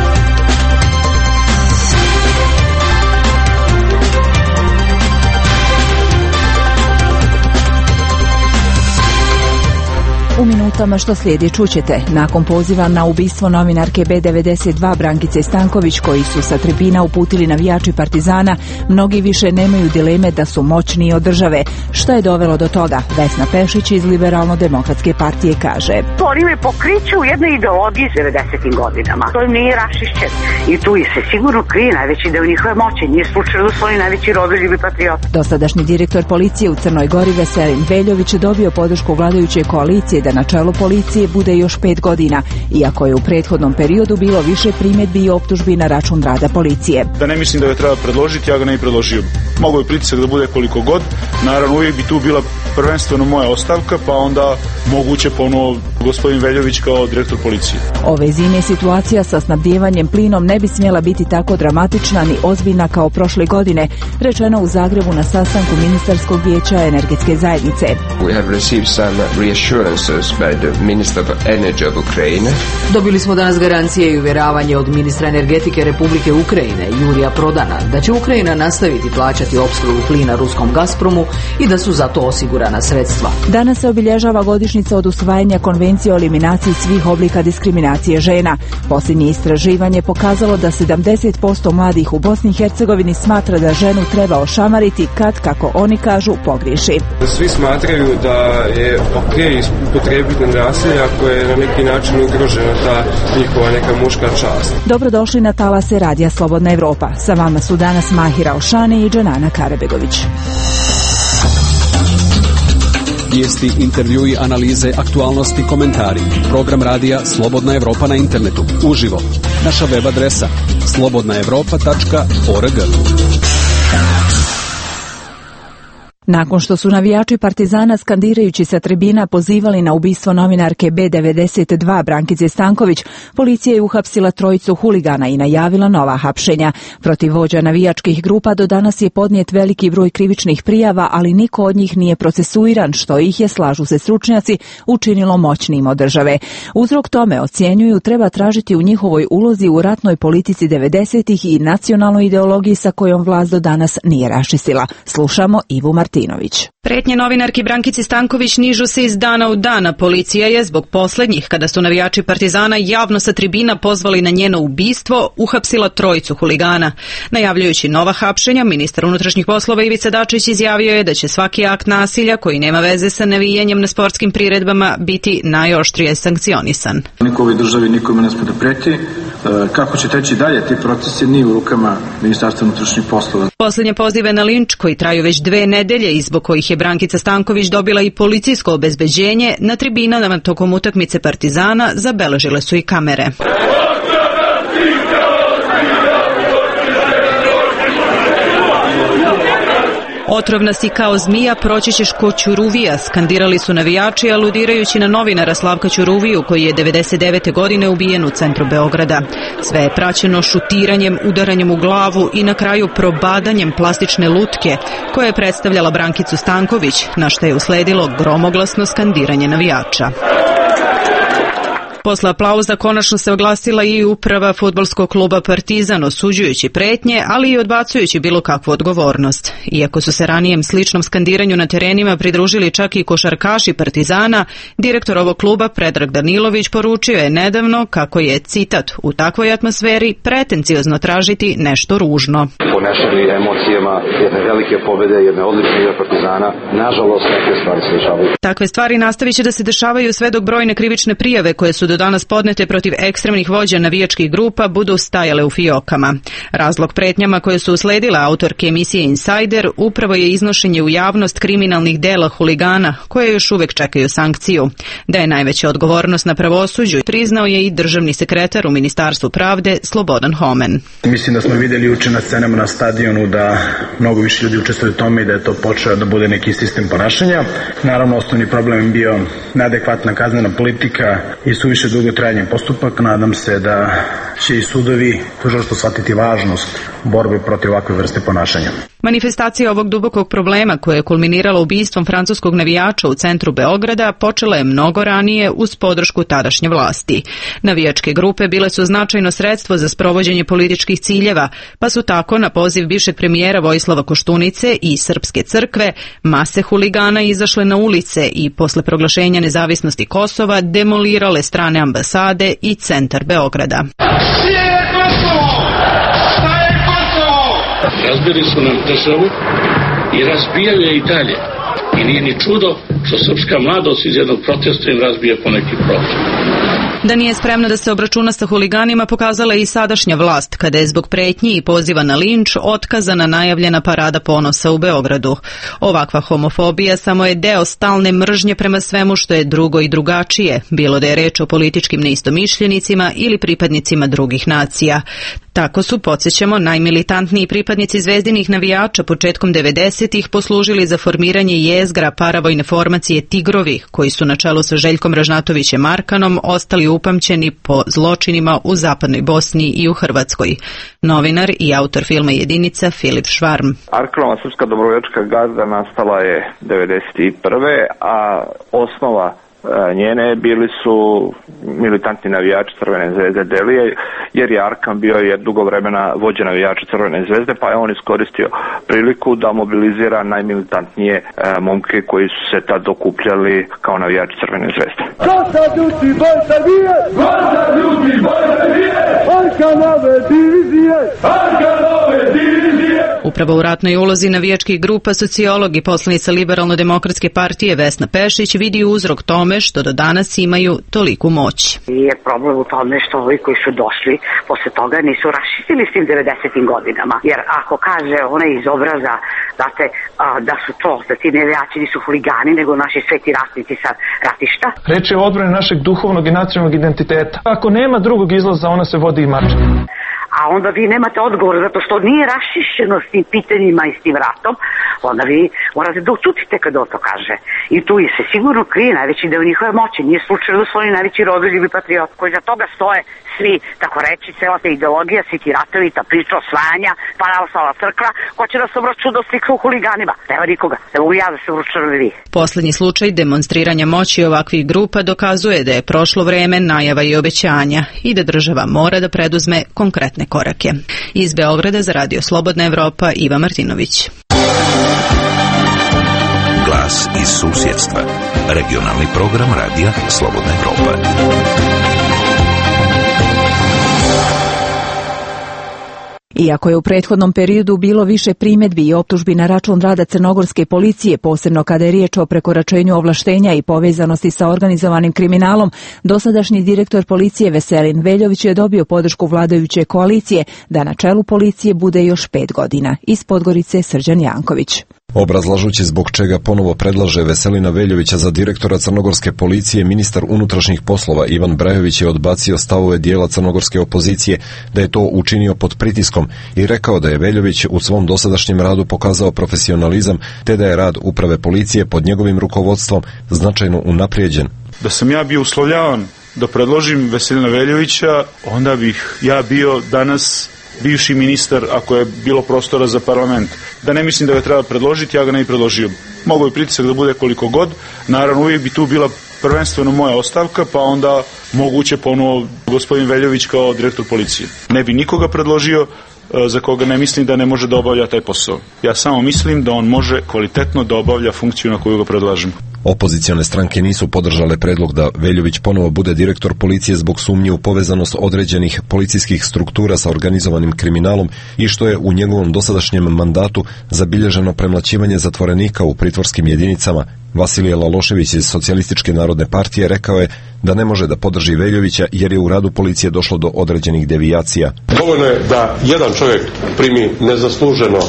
U minutama što slijedi čućete, nakon poziva na ubistvo novinarke B92 Brankice Stanković koji su sa tribina uputili navijači Partizana, mnogi više nemaju dileme da su moćniji od države. Šta je dovelo do toga? Vesna Pešić iz Liberalno-demokratske partije kaže: Oni me pokriču u jednoj ideologiji 90. godinama. To im nije rašišćen i tu se sigurno krije najveći deo njihove moći. Nije slučajno da su oni najveći rodoljubi patrioti. Dosadašnji direktor policije u Crnoj Gori Veselin Veljović dobio podršku vladajuće koalicije da na čelu policije bude još 5 godina, iako je u prethodnom periodu bilo više primjedbi i optužbi na račun rada policije. Da ne mislim da ga treba predložiti, ja ga ne bi predložio. Mogu je pritisak da bude koliko god, naravno uvijek bi tu bila prvenstveno moja ostavka, pa onda moguće ponovo gospodin Veljović kao direktor policije. Ove zime situacija sa snabdijevanjem plinom ne bi smjela biti tako dramatična ni ozbiljna kao prošle godine, rečeno u Zagrebu na sastanku ministarskog vijeća energetske zajednice. We have received some reassurances by the Minister of Energy of Ukraine. Dobili smo danas garancije i uvjeravanje od ministra energetike Republike Ukrajine, Jurija Prodana, da će Ukrajina nastaviti plaćati opskrbu plina ruskom Gazpromu i da su za to osigurana sredstva. Danas se obilježava godišnjica od usvajanja konvencije o eliminaciji svih oblika diskriminacije žena. Posljednje istraživanje pokazalo da 70% mladih u Bosni i Hercegovini smatra da ženu treba ošamariti kad, kako oni kažu, pogriješi. Svi smatraju da je okej upotrijebiti nasilje ako je na neki način ugrožena ta njihova neka muška čast. Dobrodošli na talase Radija Slobodna Evropa. Sa vama su danas Mahir Elšani i Dženana Karebegović. Vijesti, intervjui, analize, aktualnosti, komentari. Program radija Slobodna Evropa na internetu. Uživo. Naša web adresa slobodnaevropa.org. Nakon što su navijači Partizana skandirajući sa tribina pozivali na ubistvo novinarke B92 Brankice Stanković, policija je uhapsila trojicu huligana i najavila nova hapšenja. Protiv vođa navijačkih grupa do danas je podnijet veliki broj krivičnih prijava, ali niko od njih nije procesuiran, što ih je, slažu se stručnjaci, učinilo moćnijim od države. Uzrok tome, ocjenjuju, treba tražiti u njihovoj ulozi u ratnoj politici 90-ih i nacionalnoj ideologiji sa kojom vlast do danas nije raščistila. Slušamo Ivu Martinović. Pretnje novinarki Brankici Stanković nižu se iz dana u dana. Policija je zbog posljednjih, kada su navijači Partizana javno sa tribina pozvali na njeno ubistvo, uhapsila trojicu huligana. Najavljujući nova hapšenja, ministar unutrašnjih poslova Ivica Dačić izjavio je da će svaki akt nasilja koji nema veze sa navijanjem na sportskim priredbama biti najoštrije sankcionisan. Niko u ovoj državi nikome ne sme da preti. Kako će teći dalje, ti procesi nije u rukama ministarstva unutrašnjih poslova. Posljednje pozive na linč, koji traju već 2 nedelje i zbog kojih je Brankica Stanković dobila i policijsko obezbeđenje, na tribinama tokom utakmice Partizana zabeležile su i kamere. Otrovna si kao zmija, proći ćeš ko Ćuruvija, skandirali su navijači, aludirajući na novinara Slavka Ćuruviju, koji je 99. godine ubijen u centru Beograda. Sve je praćeno šutiranjem, udaranjem u glavu i na kraju probadanjem plastične lutke, koja je predstavljala Brankicu Stanković, na što je usledilo gromoglasno skandiranje navijača. Posle aplauza konačno se oglasila i uprava fudbalskog kluba Partizan, osuđujući pretnje, ali i odbacujući bilo kakvu odgovornost. Iako su se ranijem sličnom skandiranju na terenima pridružili čak i košarkaši Partizana, direktor ovog kluba Predrag Danilović poručio je nedavno kako je, citat, u takvoj atmosferi pretenciozno tražiti nešto ružno. Ponešeni emocijama jedne velike pobede, jedne odlične igre Partizana, nažalost neke stvari se dešavaju. Takve stvari nastavit će da se dešavaju sve dok brojne krivične prijave koje su do danas podnete protiv ekstremnih vođa navijačkih grupa budu stajale u fijokama. Razlog pretnjama koje su usledile autorke emisije Insider upravo je iznošenje u javnost kriminalnih dela huligana koje još uvek čekaju sankciju. Da je najveća odgovornost na pravosuđu priznao je i državni sekretar u Ministarstvu pravde Slobodan Homen. Mislim da smo vidjeli juče na scenama na stadionu da mnogo više ljudi učestvuju u tome i da je to počeo da bude neki sistem ponašanja. Naravno, osnovni problem je bio neadekvatna kaznena politika i suviše dugo trajanje postupak. Nadam se da će i sudovi tužilaštvo shvatiti važnost borbe protiv ovakve vrste ponašanja. Manifestacija ovog dubokog problema koja je kulminirala ubistvom francuskog navijača u centru Beograda počela je mnogo ranije uz podršku tadašnje vlasti. Navijačke grupe bile su značajno sredstvo za sprovođenje političkih ciljeva, pa su tako na poziv bivšeg premijera Vojislava Koštunice i Srpske crkve mase huligana izašle na ulice i posle proglašenja nezavisnosti Kosova demolirale strane ambasade i centar Beograda. Razbili su nam državu i razbijaju je i dalje. I nije ni čudo što srpska mladost iz jednog protesta im razbije po neki prostor. Da nije spremna da se obračuna sa huliganima pokazala je i sadašnja vlast, kada je zbog pretnji i poziva na linč otkazana najavljena parada ponosa u Beogradu. Ovakva homofobija samo je deo stalne mržnje prema svemu što je drugo i drugačije, bilo da je reč o političkim neistomišljenicima ili pripadnicima drugih nacija. Tako su, podsjećamo, najmilitantniji pripadnici zvezdinih navijača početkom 90-ih poslužili za formiranje jezgra paravojne formacije Tigrovi, koji su na čelu sa Željkom Ražnatovićem Arkanom ostali upamćeni po zločinima u zapadnoj Bosni i u Hrvatskoj. Novinar i autor filma Jedinica Filip Švarm. Arkanova srpska dobrovoljačka gazda nastala je 91. a osnova njene bili su militantni navijači Crvene zvezde Delije, jer je Arkan bio je dugo vremena vođa navijača Crvene zvezde, pa je on iskoristio priliku da mobilizira najmilitantnije momke koji su se tad okupljali kao navijači Crvene zvezde. Upravo u ratnoj ulozi navijačkih grupa sociolog i poslanica Liberalno-demokratske partije Vesna Pešić vidi uzrok tome što do danas imaju toliku moć. Je problem u tome što ovi koji su došli posle toga nisu raščistili s tim 90. godinama. Jer ako kaže onaj iz obraza da su to, da ti navijači nisu huligani, nego naši sveti ratnici sa ratišta. Reč je o odbrani našeg duhovnog i nacionalnog identiteta. Ako nema drugog izlaza, ona se vodi i mačka. A onda vi nemate odgovor zato što nije raščišćeno s tim pitanjima i s tim ratom, onda vi morate da ututite kada on to kaže. I tu se sigurno krije najveći deo njihove moći. Nije slučajno da su oni najveći rodoljubi patriot koji za toga stoje svi, tako reći, cela ta ideologija, svi ti ratovi, ta priča osvajanja, pravoslavna crkva, ko će da se obračuna s u huliganima? Nema nikoga. Ne mogu ja da se obračunam vi. Poslednji slučaj demonstriranja moći ovakvih grupa dokazuje da je prošlo vreme najava i obećanja i da država mora da preduzme konkretne korake. Iz Beograda za Radio Slobodna Evropa, Iva Martinović. Glas iz susjedstva. Regionalni program Radija Slobodna Evropa. Iako je u prethodnom periodu bilo više primedbi i optužbi na račun rada crnogorske policije, posebno kada je riječ o prekoračenju ovlaštenja i povezanosti sa organizovanim kriminalom, dosadašnji direktor policije Veselin Veljović je dobio podršku vladajuće koalicije da na čelu policije bude još 5 godina. Iz Podgorice Srđan Janković. Obrazlažući zbog čega ponovo predlaže Veselina Veljovića za direktora crnogorske policije, ministar unutrašnjih poslova Ivan Brajović je odbacio stavove dijela crnogorske opozicije da je to učinio pod pritiskom i rekao da je Veljović u svom dosadašnjem radu pokazao profesionalizam te da je rad uprave policije pod njegovim rukovodstvom značajno unaprijeđen. Da sam ja bio uslovljavan da predložim Veselina Veljovića, onda bih ja bio danas bivši ministar ako je bilo prostora za parlament. Da ne mislim da ga treba predložiti, ja ga ne bih predložio. Mogu je pritisak da bude koliko god, naravno uvijek bi tu bila prvenstveno moja ostavka, pa onda moguće ponovo gospodin Veljović kao direktor policije. Ne bi nikoga predložio za koga ne mislim da ne može da obavlja taj posao. Ja samo mislim da on može kvalitetno da obavlja funkciju na koju ga predlažem. Opozicione stranke nisu podržale predlog da Veljović ponovo bude direktor policije zbog sumnje u povezanost određenih policijskih struktura sa organizovanim kriminalom i što je u njegovom dosadašnjem mandatu zabilježeno premlaćivanje zatvorenika u pritvorskim jedinicama. Vasilije Lalošević iz Socijalističke narodne partije rekao je da ne može da podrži Veljovića jer je u radu policije došlo do određenih devijacija. Dovoljno je da jedan čovjek primi nezasluženo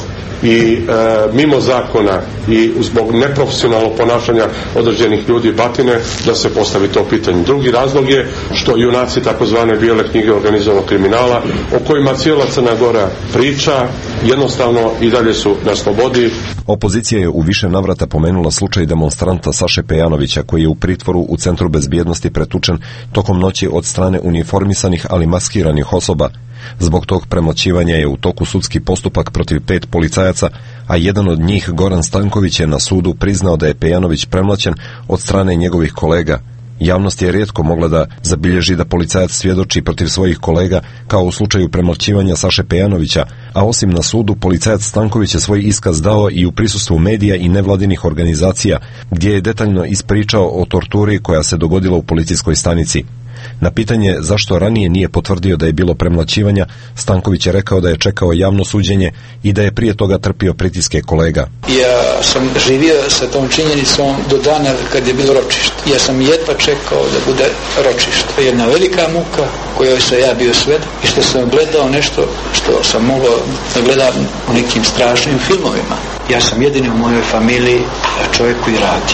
i mimo zakona i zbog neprofesionalnog ponašanja određenih ljudi batine, da se postavi to pitanje. Drugi razlog je što junaci takozvane bijele knjige organizovanog kriminala, o kojima cijela Crna Gora priča, jednostavno i dalje su na slobodi. Opozicija je u više navrata pomenula slučaj demonstranta Saše Pejanovića koji je u pritvoru u Centru bezbjednosti pretučen tokom noći od strane uniformisanih ali maskiranih osoba. Zbog tog premlaćivanja je u toku sudski postupak protiv 5 policajaca, a jedan od njih, Goran Stanković, je na sudu priznao da je Pejanović premlaćen od strane njegovih kolega. Javnost je rijetko mogla da zabilježi da policajac svjedoči protiv svojih kolega, kao u slučaju premlaćivanja Saše Pejanovića, a osim na sudu, policajac Stanković je svoj iskaz dao i u prisustvu medija i nevladinih organizacija, gdje je detaljno ispričao o torturi koja se dogodila u policijskoj stanici. Na pitanje zašto ranije nije potvrdio da je bilo premlaćivanja, Stanković je rekao da je čekao javno suđenje i da je prije toga trpio pritiske kolega. Ja sam živio sa tom činjenicom do dana kad je bilo ročište. Ja sam jedva čekao da bude ročište. Jedna velika muka kojoj sam ja bio svedok i što sam gledao nešto što sam mogao da gledam u nekim strašnim filmovima. Ja sam jedini u mojoj familiji čovjek koji radi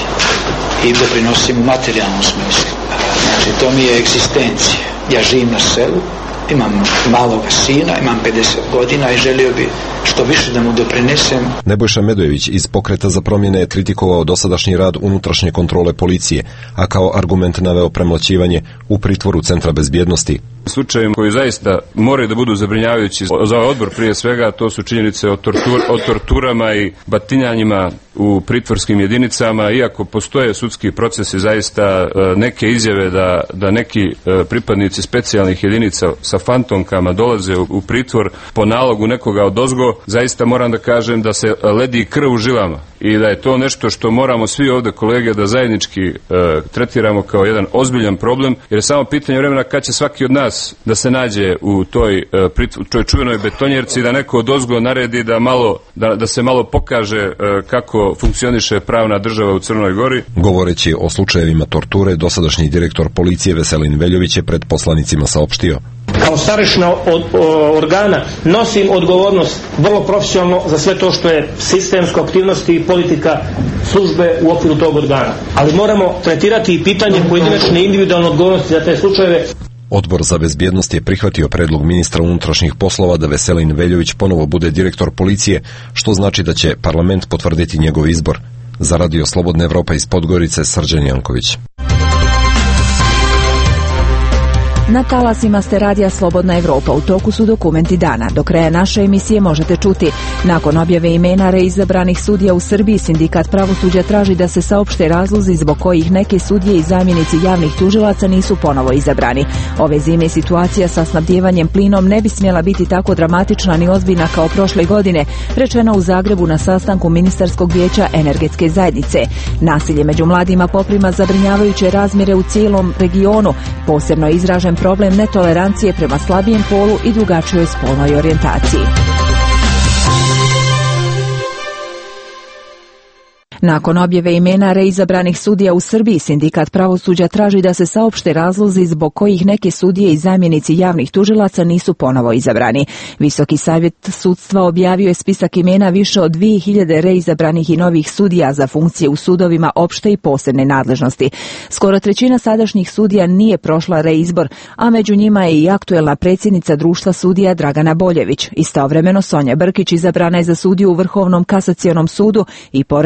i doprinosim u materijalnom smislu. Znači, to mi je egzistencija. Ja živim na selu, imam maloga sina, imam 50 godina i želio bi što više da mu doprinesem. Nebojša Medojević iz Pokreta za promjene je kritikovao dosadašnji rad unutrašnje kontrole policije, a kao argument naveo premlaćivanje u pritvoru Centra bezbjednosti. Slučajem koji zaista moraju da budu zabrinjavajući za ovaj odbor prije svega, to su činjenice o torturama i batinjanjima u pritvorskim jedinicama, iako postoje sudski procesi, zaista neke izjave da neki pripadnici specijalnih jedinica sa fantomkama dolaze u pritvor po nalogu nekoga odozgo, zaista moram da kažem da se ledi krv u žilama i da je to nešto što moramo svi ovde kolege da zajednički tretiramo kao jedan ozbiljan problem, jer je samo pitanje vremena kad će svaki od nas da se nađe u toj čuvenoj betonjerci, da neko odozgo naredi da se malo pokaže kako funkcioniše pravna država u Crnoj Gori. Govoreći o slučajevima torture, dosadašnji direktor policije Veselin Veljović je pred poslanicima saopštio: kao starešina organa nosim odgovornost vrlo profesionalno za sve to što je sistemsko aktivnosti i politika službe u okviru tog organa. Ali moramo tretirati i pitanje pojedinačne individualne odgovornosti za te slučajeve. Odbor za bezbjednost je prihvatio predlog ministra unutrašnjih poslova da Veselin Veljović ponovo bude direktor policije, što znači da će parlament potvrditi njegov izbor. Za Radio Slobodna Evropa iz Podgorice, Srđan Janković. Na talasima ste Radija Slobodna Evropa, u toku su dokumenti dana. Do kraja naše emisije možete čuti: nakon objave imena reizabranih sudija u Srbiji, Sindikat pravosuđa traži da se saopšte razlozi zbog kojih neke sudije i zamjenici javnih tužilaca nisu ponovo izabrani. Ove zime situacija sa snabdjevanjem plinom ne bi smjela biti tako dramatična ni ozbiljna kao prošle godine, rečeno u Zagrebu na sastanku Ministarskog vijeća energetske zajednice. Nasilje među mladima poprima zabrinjavajuće razmjere u cijelom regionu, posebno izražen problem netolerancije prema slabijem polu i drugačijoj spolnoj orijentaciji. Nakon objave imena reizabranih sudija u Srbiji, Sindikat pravosuđa traži da se saopšte razlozi zbog kojih neke sudije i zamjenici javnih tužilaca nisu ponovo izabrani. Visoki savjet sudstva objavio je spisak imena više od 2000 reizabranih i novih sudija za funkcije u sudovima opšte i posebne nadležnosti. Skoro trećina sadašnjih sudija nije prošla reizbor, a među njima je i aktuelna predsjednica društva sudija Dragana Boljević. Istovremeno Sonja Brkić izabrana je za sudiju u Vrhovnom kasacionom sudu i pored afere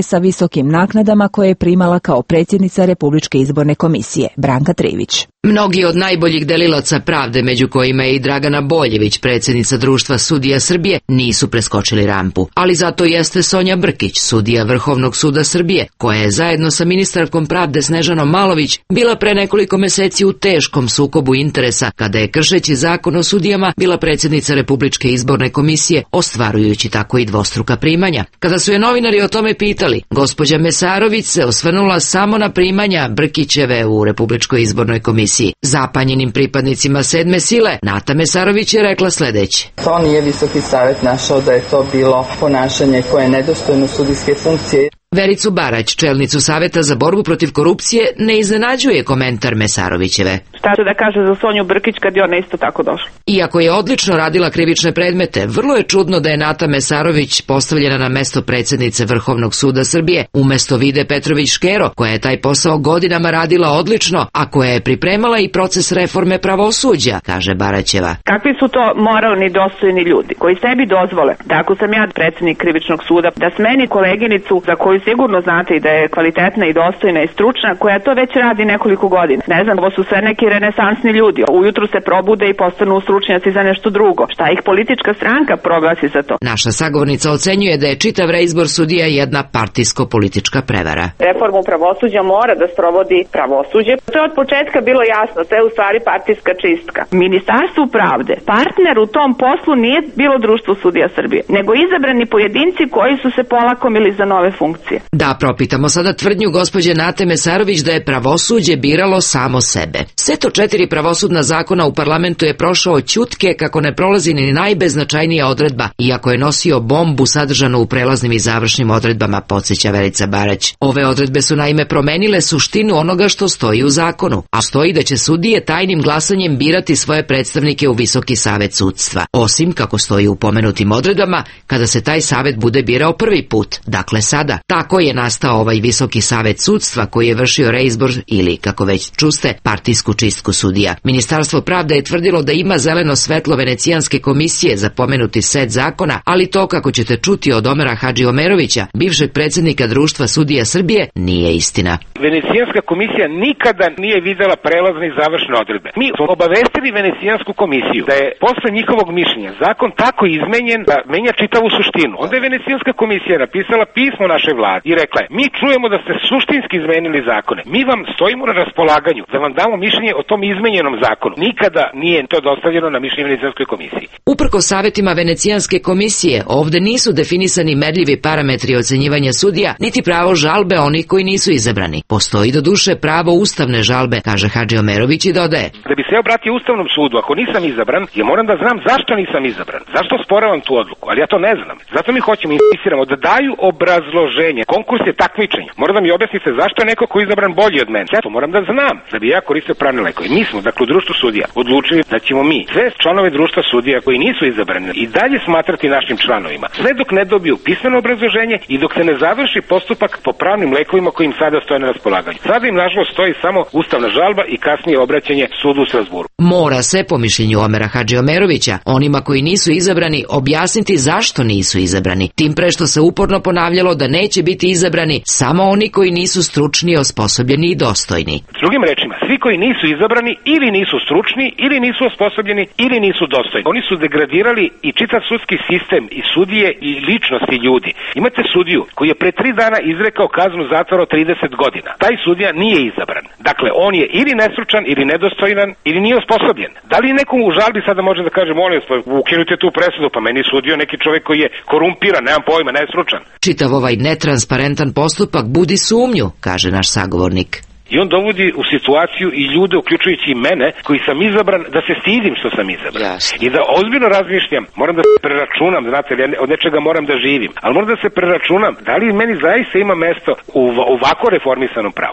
uspoređuje sa visokim naknadama koje je primala kao predsjednica Republičke izborne komisije. Branka Trivić. Mnogi od najboljih delilaca pravde, među kojima je i Dragana Boljević, predsjednica Društva sudija Srbije, nisu preskočili rampu. Ali zato jeste Sonja Brkić, sudija Vrhovnog suda Srbije, koja je zajedno sa ministarkom pravde Snežanom Malović bila pre nekoliko meseci u teškom sukobu interesa, kada je kršeći zakon o sudijama bila predsjednica Republičke izborne komisije, ostvarujući tako i dvostruka primanja. Kada su je novinari o tome pitali, gospođa Mesarović se osvrnula samo na primanja Brkićeve u Republičkoj izbornoj komisiji. Zapanjenim pripadnicima sedme sile, Nata Mesarović je rekla sledeće. To nije Visoki savet našao da je to bilo ponašanje koje je nedostojno sudijske funkcije. Vericu Barać, čelnicu Saveta za borbu protiv korupcije, ne iznenađuje komentar Mesarovićeve. Šta će da kaže za Sonju Brkić kad je ona isto tako došla? Iako je odlično radila krivične predmete, vrlo je čudno da je Nata Mesarović postavljena na mesto predsjednice Vrhovnog suda Srbije, umesto Vide Petrović-Škero, koja je taj posao godinama radila odlično, a koja je pripremala i proces reforme pravosuđa, kaže Baraćeva. Kakvi su to moralni, dostojni ljudi koji sebi dozvole da ako sam ja predsjednik krivičnog suda, da smeni koleginicu za koju sigurno znate i da je kvalitetna i dostojna i stručna, koja to već radi nekoliko godina. Ne znam, ovo su sve neki renesansni ljudi. Ujutru se probude i postanu stručnjaci za nešto drugo. Šta ih politička stranka proglasi za to? Naša sagovornica ocenjuje da je čitav reizbor sudija jedna partijsko-politička prevara. Reformu pravosuđa mora da sprovodi pravosuđe. To je od početka bilo jasno, to je u stvari partijska čistka. Ministarstvu pravde, partner u tom poslu nije bilo Društvo sudija Srbije, nego izabrani pojedinci koji su se polakomili za nove funkcije. Da propitamo sada tvrdnju gospođe Nate Mesarović da je pravosuđe biralo samo sebe. Set od 4 pravosudna zakona u parlamentu je prošao ćutke kako ne prolazi ni najbeznačajnija odredba, iako je nosio bombu sadržanu u prelaznim i završnim odredbama, podsjeća Verica Barać. Ove odredbe su naime promenile suštinu onoga što stoji u zakonu, a stoji da će sudije tajnim glasanjem birati svoje predstavnike u Visoki savet sudstva. Osim, kako stoji u pomenutim odredbama, kada se taj savet bude birao prvi put, dakle sada. Tako je nastao ovaj Visoki savet sudstva koji je vršio reizbor ili, kako već čuste, partijsku čistku sudija. Ministarstvo pravde je tvrdilo da ima zeleno svetlo Venecijanske komisije za pomenuti set zakona, ali to, kako ćete čuti od Omera Hadžiomerovića, bivšeg predsjednika Društva sudija Srbije, nije istina. Venecijanska komisija nikada nije videla prelazne i završne odredbe. Mi smo obavestili Venecijansku komisiju da je posle njihovog mišljenja zakon tako izmenjen da menja čitavu suštinu. Onda je Venecijanska komisija napisala pismo našoj vladi i rekla je: mi čujemo da ste suštinski izmenili zakone. Mi vam stojimo na raspolaganju da vam damo mišljenje o tom izmenjenom zakonu. Nikada nije to dostavljeno na mišljenje Venecijanskoj komisiji. Uprko savetima Venecijanske komisije, ovde nisu definisani merljivi parametri ocenjivanja sudija, niti pravo žalbe onih koji nisu izabrani. Postoji do duše pravo ustavne žalbe, kaže Hadžiomerović i dodaje. Da bi se obratio Ustavnom sudu, ako nisam izabran, ja moram da znam zašto nisam izabran. Zašto sporavam tu odluku, ali ja to ne znam. Zato mi hoćemo insistiramo da daju obrazloženje. Konkurs je takmičenje. Moram da mi objasnite zašto je neko ko je izabran bolji od mene. Ja to moram da znam, da bi ja koristio pravne lekove. Mi smo, dakle, u Društvu sudija odlučili da ćemo mi sve članove Društva sudija koji nisu izabrani i dalje smatrati našim članovima, sve dok ne dobiju pismeno obrazloženje i dok se ne završi postupak po pravnim lekovima koji im sada stoje na raspolaganju. Sada im nažalost stoji samo ustavna žalba i kasnije obraćanje sudu u Strazburu. Mora se, po mišljenju Omera Hadžiomerovića, onima koji nisu izabrani objasniti zašto nisu izabrani. Tim pre što se uporno ponavljalo da neće biti izabrani samo oni koji nisu stručni, osposobljeni i dostojni. Drugim rečima, svi koji nisu izabrani ili nisu stručni, ili nisu osposobljeni, ili nisu dostojni. Oni su degradirali i čitav sudski sistem i sudije i ličnosti ljudi. Imate sudiju koji je pre 3 dana izrekao kaznu zatvora od 30 godina. Taj sudija nije izabran. Dakle, on je ili nestručan, ili nedostojan, ili nije osposobljen. Da li nekom u žalbi sada može da kaže: molim vas, ukinute tu presudu, pa meni sudio neki čovjek koji je korumpiran, nemam pojma, nestručan. Čitav ovaj netransparentan postupak budi sumnju, kaže naš sagovornik. I on dovodi u situaciju i ljude, uključujući i mene, koji sam izabran, da se stidim što sam izabran. Jasne. I da ozbiljno razmišljam, moram da se preračunam, znate, ja od nečega moram da živim, ali moram da se preračunam da li meni zaista ima mesto u ovako reformisanom pravosuđu.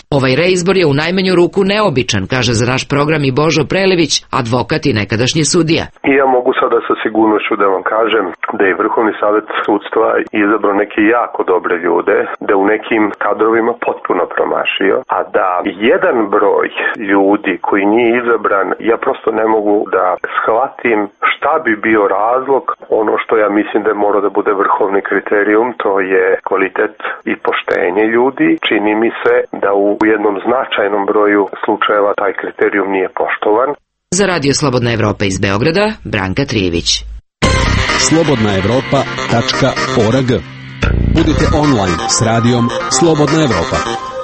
Ovaj reizbor je u najmanju ruku neobičan, kaže za naš program i Božo Prelević, advokat i nekadašnji sudija. I ja mogu sada sa sigurnošću da vam kažem da je Vrhovni savet sudstva izabrao neke jako dobre ljude, da u nekim kadrovima potpuno promašio, a da jedan broj ljudi koji nije izabran, ja prosto ne mogu da shvatim šta bi bio razlog. Ono što ja mislim da mora da bude vrhovni kriterijum, to je kvalitet i poštenje ljudi. Čini mi se da u jednom značajnom broju slučajeva taj kriterijum nije poštovan. Za Radio Slobodna Evropa iz Beograda, Branka Trijević. slobodnaevropa.org. Budite online s radijom Slobodna Evropa.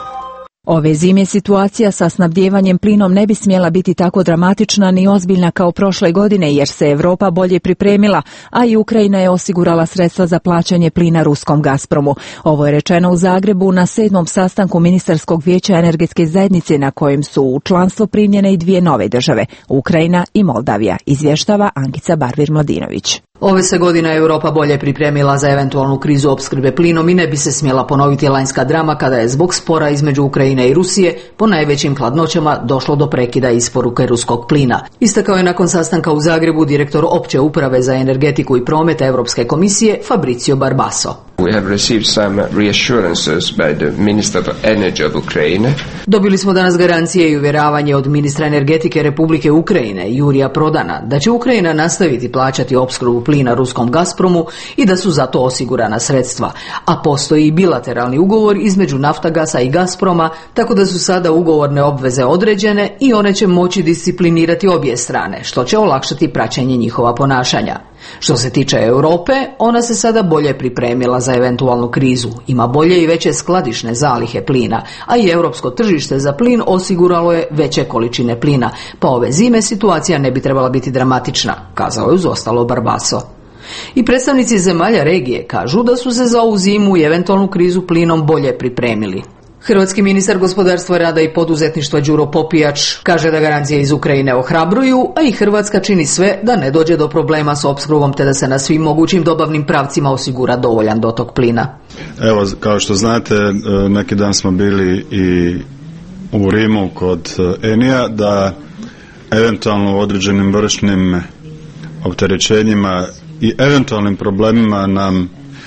Ove zime situacija sa snabdjevanjem plinom ne bi smjela biti tako dramatična ni ozbiljna kao prošle godine jer se Europa bolje pripremila, a i Ukrajina je osigurala sredstva za plaćanje plina ruskom Gazpromu. Ovo je rečeno u Zagrebu na 7. sastanku Ministarskog vijeća energetske zajednice na kojem su u članstvo primljene i dvije nove države, Ukrajina i Moldavija, izvještava Ankica Barvir-Mladinović. Ove se godine Europa bolje pripremila za eventualnu krizu opskrbe plinom i ne bi se smjela ponoviti lanjska drama kada je zbog spora između Ukrajine i Rusije po najvećim hladnoćama došlo do prekida isporuke ruskog plina. Istakao je nakon sastanka u Zagrebu direktor opće uprave za energetiku i promet Europske komisije Fabrizio Barbaso. We have received some reassurances by the Minister of Energy of Ukraine. Dobili smo danas garancije i uvjeravanje od ministra energetike Republike Ukrajine Jurija Prodana da će Ukrajina nastaviti plaćati opskrbu plina ruskom Gazpromu i da su za to osigurana sredstva, a postoji i bilateralni ugovor između Naftagasa i Gazproma, tako da su sada ugovorne obveze određene i one će moći disciplinirati obje strane, što će olakšati praćenje njihova ponašanja. Što se tiče Europe, ona se sada bolje pripremila za eventualnu krizu, ima bolje i veće skladišne zalihe plina, a i europsko tržište za plin osiguralo je veće količine plina, pa ove zime situacija ne bi trebala biti dramatična, kazao je uz ostalo Barbaso. I predstavnici zemalja regije kažu da su se za ovu zimu i eventualnu krizu plinom bolje pripremili. Hrvatski ministar gospodarstva, rada i poduzetništva Đuro Popijač kaže da garancije iz Ukrajine ohrabruju, a i Hrvatska čini sve da ne dođe do problema s opskrbom te da se na svim mogućim dobavnim pravcima osigura dovoljan dotok plina. Evo, kao što znate, neki dan smo bili i u Rimu kod Enija da eventualno u određenim vršnim opterećenjima i eventualnim problemima nam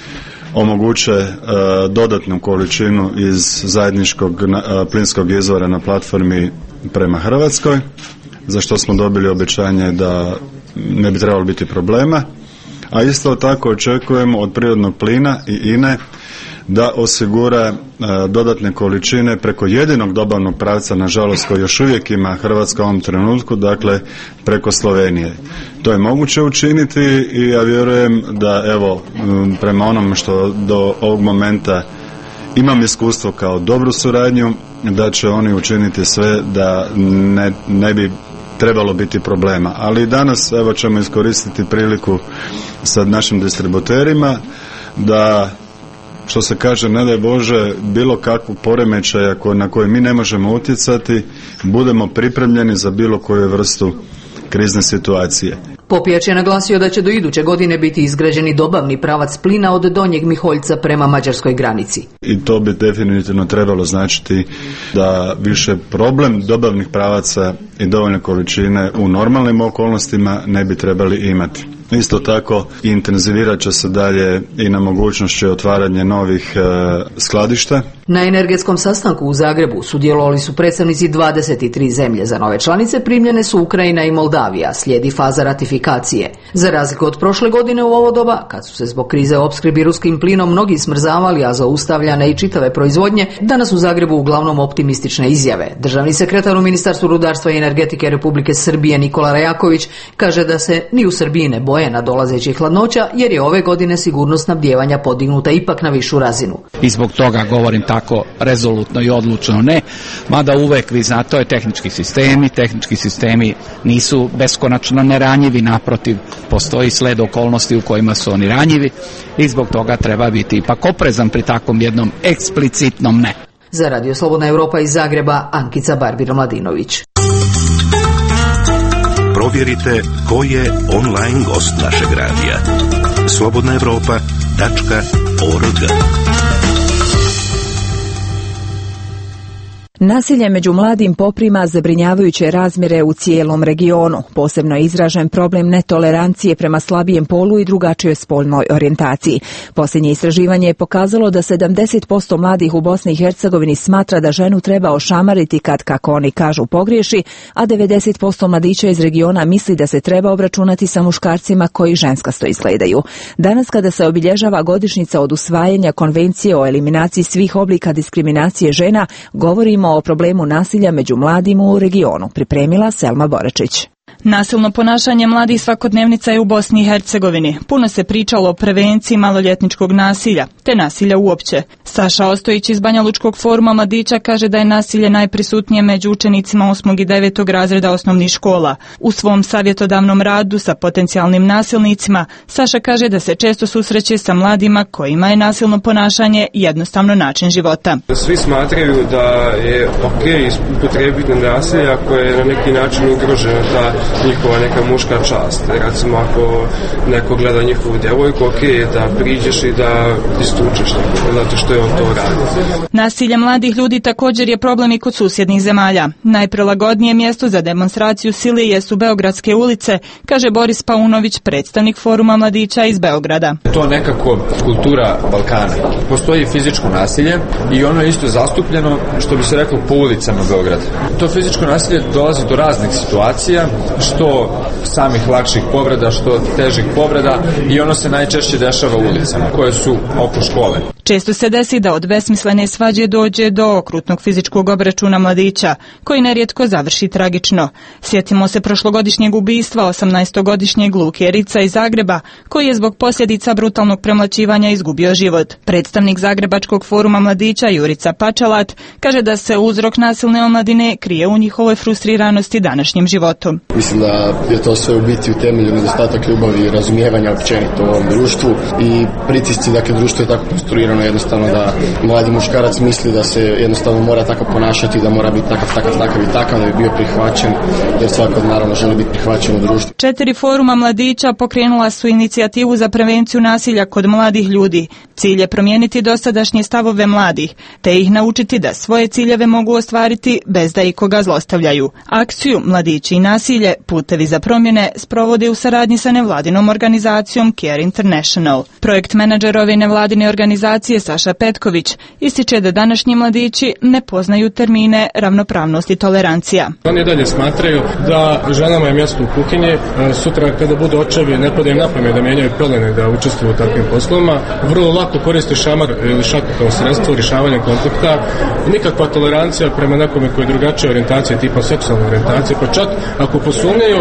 omoguće dodatnu količinu iz zajedničkog plinskog izvora na platformi prema Hrvatskoj, za što smo dobili obećanje da ne bi trebalo biti problema, a isto tako očekujemo od prirodnog plina i INE da osigura dodatne količine preko jedinog dobavnog pravca, nažalost, koji još uvijek ima Hrvatska u ovom trenutku, dakle preko Slovenije. To je moguće učiniti i ja vjerujem da, evo, prema onom što do ovog momenta imam iskustvo kao dobru suradnju, da će oni učiniti sve da ne bi trebalo biti problema. Ali danas, evo, ćemo iskoristiti priliku sa našim distributerima da, što se kaže, ne daj Bože, bilo kakvog poremećaja na koje mi ne možemo utjecati, budemo pripremljeni za bilo koju vrstu krizne situacije. Popijač je naglasio da će do iduće godine biti izgrađeni dobavni pravac plina od Donjeg Miholjca prema mađarskoj granici. I to bi definitivno trebalo značiti da više problem dobavnih pravaca i dovoljne količine u normalnim okolnostima ne bi trebali imati. Isto tako intenzivirat će se dalje i na mogućnošću otvaranja novih skladišta. Na energetskom sastanku u Zagrebu sudjelovali su predstavnici 23 zemlje. Za nove članice primljene su Ukrajina i Moldavija, slijedi faza ratifikacije. Za razliku od prošle godine u ovo doba, kad su se zbog krize opskrbi ruskim plinom mnogi smrzavali, a zaustavljane i čitave proizvodnje, danas u Zagrebu uglavnom optimistične izjave. Državni sekretar u Ministarstvu rudarstva i energetike Republike Srbije Nikola Rajaković kaže da se ni u Srbiji ne boje nadolazećih hladnoća, jer je ove godine sigurnost snabdijevanja podignuta ipak na višu razinu. I zbog toga govorim tako rezolutno i odlučno ne, mada uvek, vi znate, to je tehnički sistemi nisu beskonačno neranjivi, naprotiv, postoji sled okolnosti u kojima su oni ranjivi i zbog toga treba biti ipak oprezan pri takvom jednom eksplicitnom ne. Za Radio Slobodna Evropa iz Zagreba, Ankica Barbir-Mladinović. Provjerite ko je online gost našeg radija. slobodnaevropa.org. Nasilje među mladim poprima zabrinjavajuće razmjere u cijelom regionu. Posebno je izražen problem netolerancije prema slabijem polu i drugačijoj spolnoj orijentaciji. Posljednje istraživanje je pokazalo da 70% mladih u Bosni i Hercegovini smatra da ženu treba ošamariti kad, kako oni kažu, pogriješi, a 90% mladića iz regiona misli da se treba obračunati sa muškarcima koji ženskasto izgledaju. Danas, kada se obilježava godišnjica od usvajanja Konvencije o eliminaciji svih oblika diskriminacije žena, govorimo o problemu nasilja među mladima u regionu, pripremila Selma Boračić. Nasilno ponašanje mladih svakodnevnica je u Bosni i Hercegovini. Puno se pričalo o prevenciji maloljetničkog nasilja, te nasilja uopće. Saša Ostojić iz Banja Lučkog foruma mladića kaže da je nasilje najprisutnije među učenicima 8. i 9. razreda osnovnih škola. U svom savjetodavnom radu sa potencijalnim nasilnicima, Saša kaže da se često susreće sa mladima kojima je nasilno ponašanje jednostavno način života. Svi smatraju da je ok upotrijebiti nasilje ako je na neki način ugrožena ta njihova neka muška čast. Recimo ako neko gleda njihovu djevojku, ok je da priđeš i da istučeš neko, zato što je on to radi. Nasilje mladih ljudi također je problem i kod susjednih zemalja. Najprilagodnije mjesto za demonstraciju sile jesu Beogradske ulice, kaže Boris Paunović, predstavnik foruma mladića iz Beograda. To je nekako kultura Balkana. Postoji fizičko nasilje i ono je isto zastupljeno, što bi se reklo, po ulicama Beograda. To fizičko nasilje dolazi do raznih situacija, što samih lakših povreda, što težih povreda, i ono se najčešće dešava u ulicama koje su oko škole. Često se desi da od besmislene svađe dođe do okrutnog fizičkog obračuna mladića, koji nerijetko završi tragično. Sjetimo se prošlogodišnjeg ubistva 18-godišnjeg Luke Rica iz Zagreba, koji je zbog posljedica brutalnog premlaćivanja izgubio život. Predstavnik Zagrebačkog foruma mladića Jurica Pačalat kaže da se uzrok nasilne omladine krije u njihovoj frustriranosti današnjim životom. Mislim da je to sve u biti u temelju nedostatak ljubavi i razumijevanja općenito u ovom društvu i pritisci, dakle društvo je tako konstruirano jednostavno da mladi muškarac misli da se jednostavno mora tako ponašati, da mora biti takav da bi bio prihvaćen, jer svako naravno želi biti prihvaćen u društvu. 4 foruma mladića pokrenula su inicijativu za prevenciju nasilja kod mladih ljudi. Cilj je promijeniti dosadašnje stavove mladih, te ih naučiti da svoje ciljeve mogu ostvariti bez da ikoga zlostavljaju. Akciju Mladići i nasilje, putevi za promjene sprovode u saradnji sa nevladinom organizacijom Care International. Projekt menadžer ove nevladine organizacije Saša Petković ističe da današnji mladići ne poznaju termine ravnopravnost i tolerancija. Oni dalje smatraju da ženama je mjesto u kuhinji, sutra kada budu očevi ne pada im na pamet da mijenjaju pelene, da učestvuju u takvim poslovima, vrlo lako koriste šamar ili šaku kao sredstvo rješavanja konflikta, nikakva tolerancija prema nekome koji je drugačija orijentacija, tipa seksualna orijentacija, pa čak ako posumnjaju,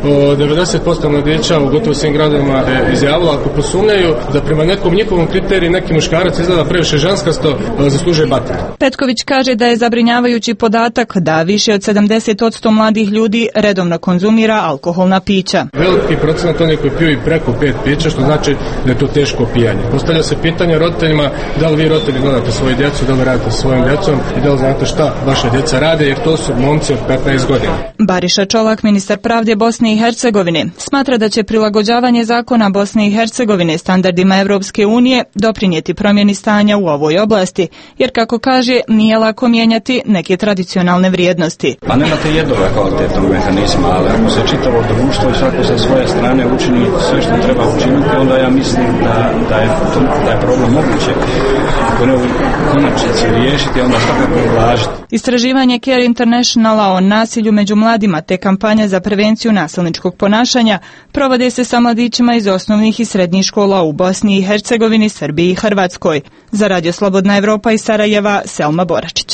90% mladića u gotovo svim gradovima je izjavilo, ako posumnjaju da prema nekom njihovom kriteriju neki muškarac izgleda previše ženskasto, zaslužuje batinu. Petković kaže da je zabrinjavajući podatak da više od 70% mladih ljudi redovno konzumira alkoholna pića. Veliki procenat onih koji piju i preko 5 pića, što znači da je to teško pijanje. Postavlja se pitanje roditeljima da li vi roditelji gledate svoju djecu, da li radite sa svojom djecom i da li znate šta vaše djeca rade, jer to su momci od 15 godina. Bariša Čolak, ministar pravde Bosne i Hercegovine, smatra da će prilagođavanje zakona Bosne i Hercegovine standardima Europske unije doprinijeti promjeni stanja u ovoj oblasti, jer kako kaže, nije lako mijenjati neke tradicionalne vrijednosti. Pa nemate jednoga kvalitetnog mehanizma, ali ako se čitavo društvo i svako sa svoje strane učini sve što treba učiniti, onda ja mislim da je problem moguće. Ako ne u konačnici riješiti, onda svakako ublažiti. Istraživanje Care Internationala o nasilju među mladima te kampanja za prevenciju nasilničkog ponašanja provode se sa mladićima iz osnovnih i srednjih škola u Bosni i Hercegovini, Srbiji i Hrvatskoj. Za Radio Slobodna Evropa iz Sarajeva, Selma Boračić.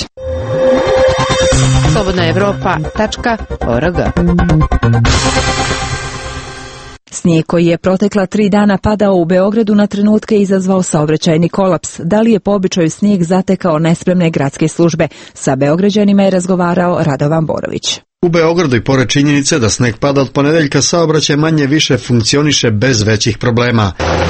slobodnaevropa.org. Snijeg koji je protekla 3 dana padao u Beogradu na trenutke izazvao saobraćajni kolaps. Da li je po običaju snijeg zatekao nespremne gradske službe? Sa Beograđanima je razgovarao Radovan Borović. U Beogradu i pored činjenice da snijeg pada od ponedjeljka, saobraćaj manje više funkcioniše bez većih problema.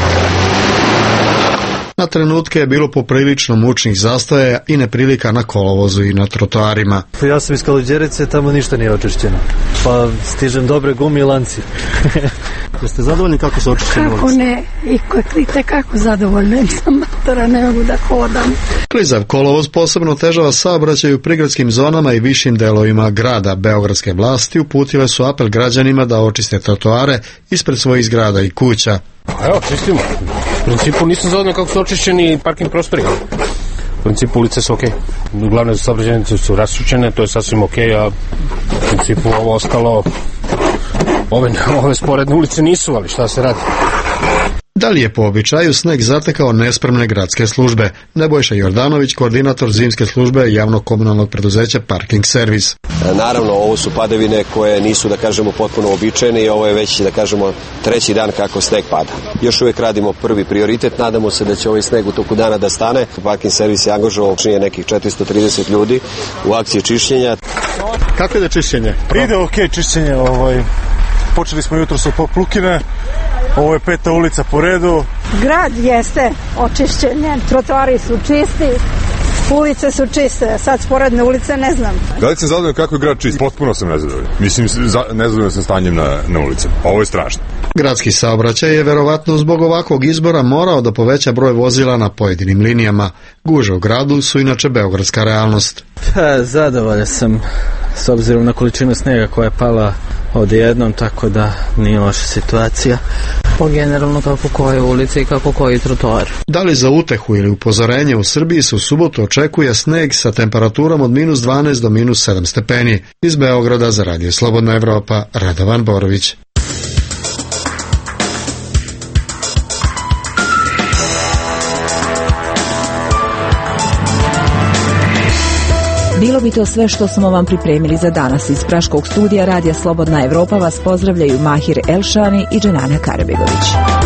Na trenutke je bilo poprilično mučnih zastoja i neprilika na kolovozu i na trotoarima. Ja sam iz Kaluđerice, tamo ništa nije očišćeno. Pa stižem dobre gume i lanci. Jeste zadovoljni kako su očišćeni ulice? Kako ne, i kako zadovoljna, nisam matora, ne mogu da hodam. Klizav kolovoz posebno otežava saobraćaj u prigradskim zonama i višim delovima grada. Beogradske vlasti uputile su apel građanima da očiste trotoare ispred svojih zgrada i kuća. Evo, čistimo. U principu nisam zadovoljan kako su očišćeni parking prostori. U principu ulice su okej. Uglavnom saobraćajnice su rasučene, to je sasvim okej, a u principu ovo ostalo, ove sporedne ulice nisu, ali šta se radi? Da li je po običaju sneg zatekao nespremne gradske službe? Nebojša Jordanović, koordinator zimske službe javnog komunalnog preduzeća Parking Servis. Naravno, ovo su padavine koje nisu, da kažemo, potpuno običajne i ovo je već, da kažemo, treći dan kako sneg pada. Još uvijek radimo prvi prioritet, nadamo se da će ovaj sneg u toku dana da stane. Parking Servis je angažovao nekih 430 ljudi u akciji čišćenja. Kako je da čišćenje? Ide okej čišćenje, počeli smo jutro sa Plukine, ovo je 5. ulica po redu. Grad jeste očišćenje, trotoari su čisti, ulice su čiste, sad sporedne ulice ne znam. Da li sam zadovoljan kako je grad čist? Potpuno sam nezadovoljan. Mislim, nezadovoljan sam stanjem na ulicama. Ovo je strašno. Gradski saobraćaj je verovatno zbog ovakvog izbora morao da poveća broj vozila na pojedinim linijama. Gužve u gradu su inače beogradska realnost. Zadovoljan sam s obzirom na količinu snega koja je pala odjednom, tako da nije loša situacija. Po generalno kako koje ulice i kako koji trotoar. Da li za utehu ili upozorenje u Srbiji se u subotu očekuje sneg sa temperaturom od -12 do -7 stepeni. Iz Beograda za Radio Slobodna Evropa, Radovan Borović. Bilo bi to sve što smo vam pripremili za danas. Iz praškog studija Radija Slobodna Evropa vas pozdravljaju Mahir Elšani i Dženana Karabegović.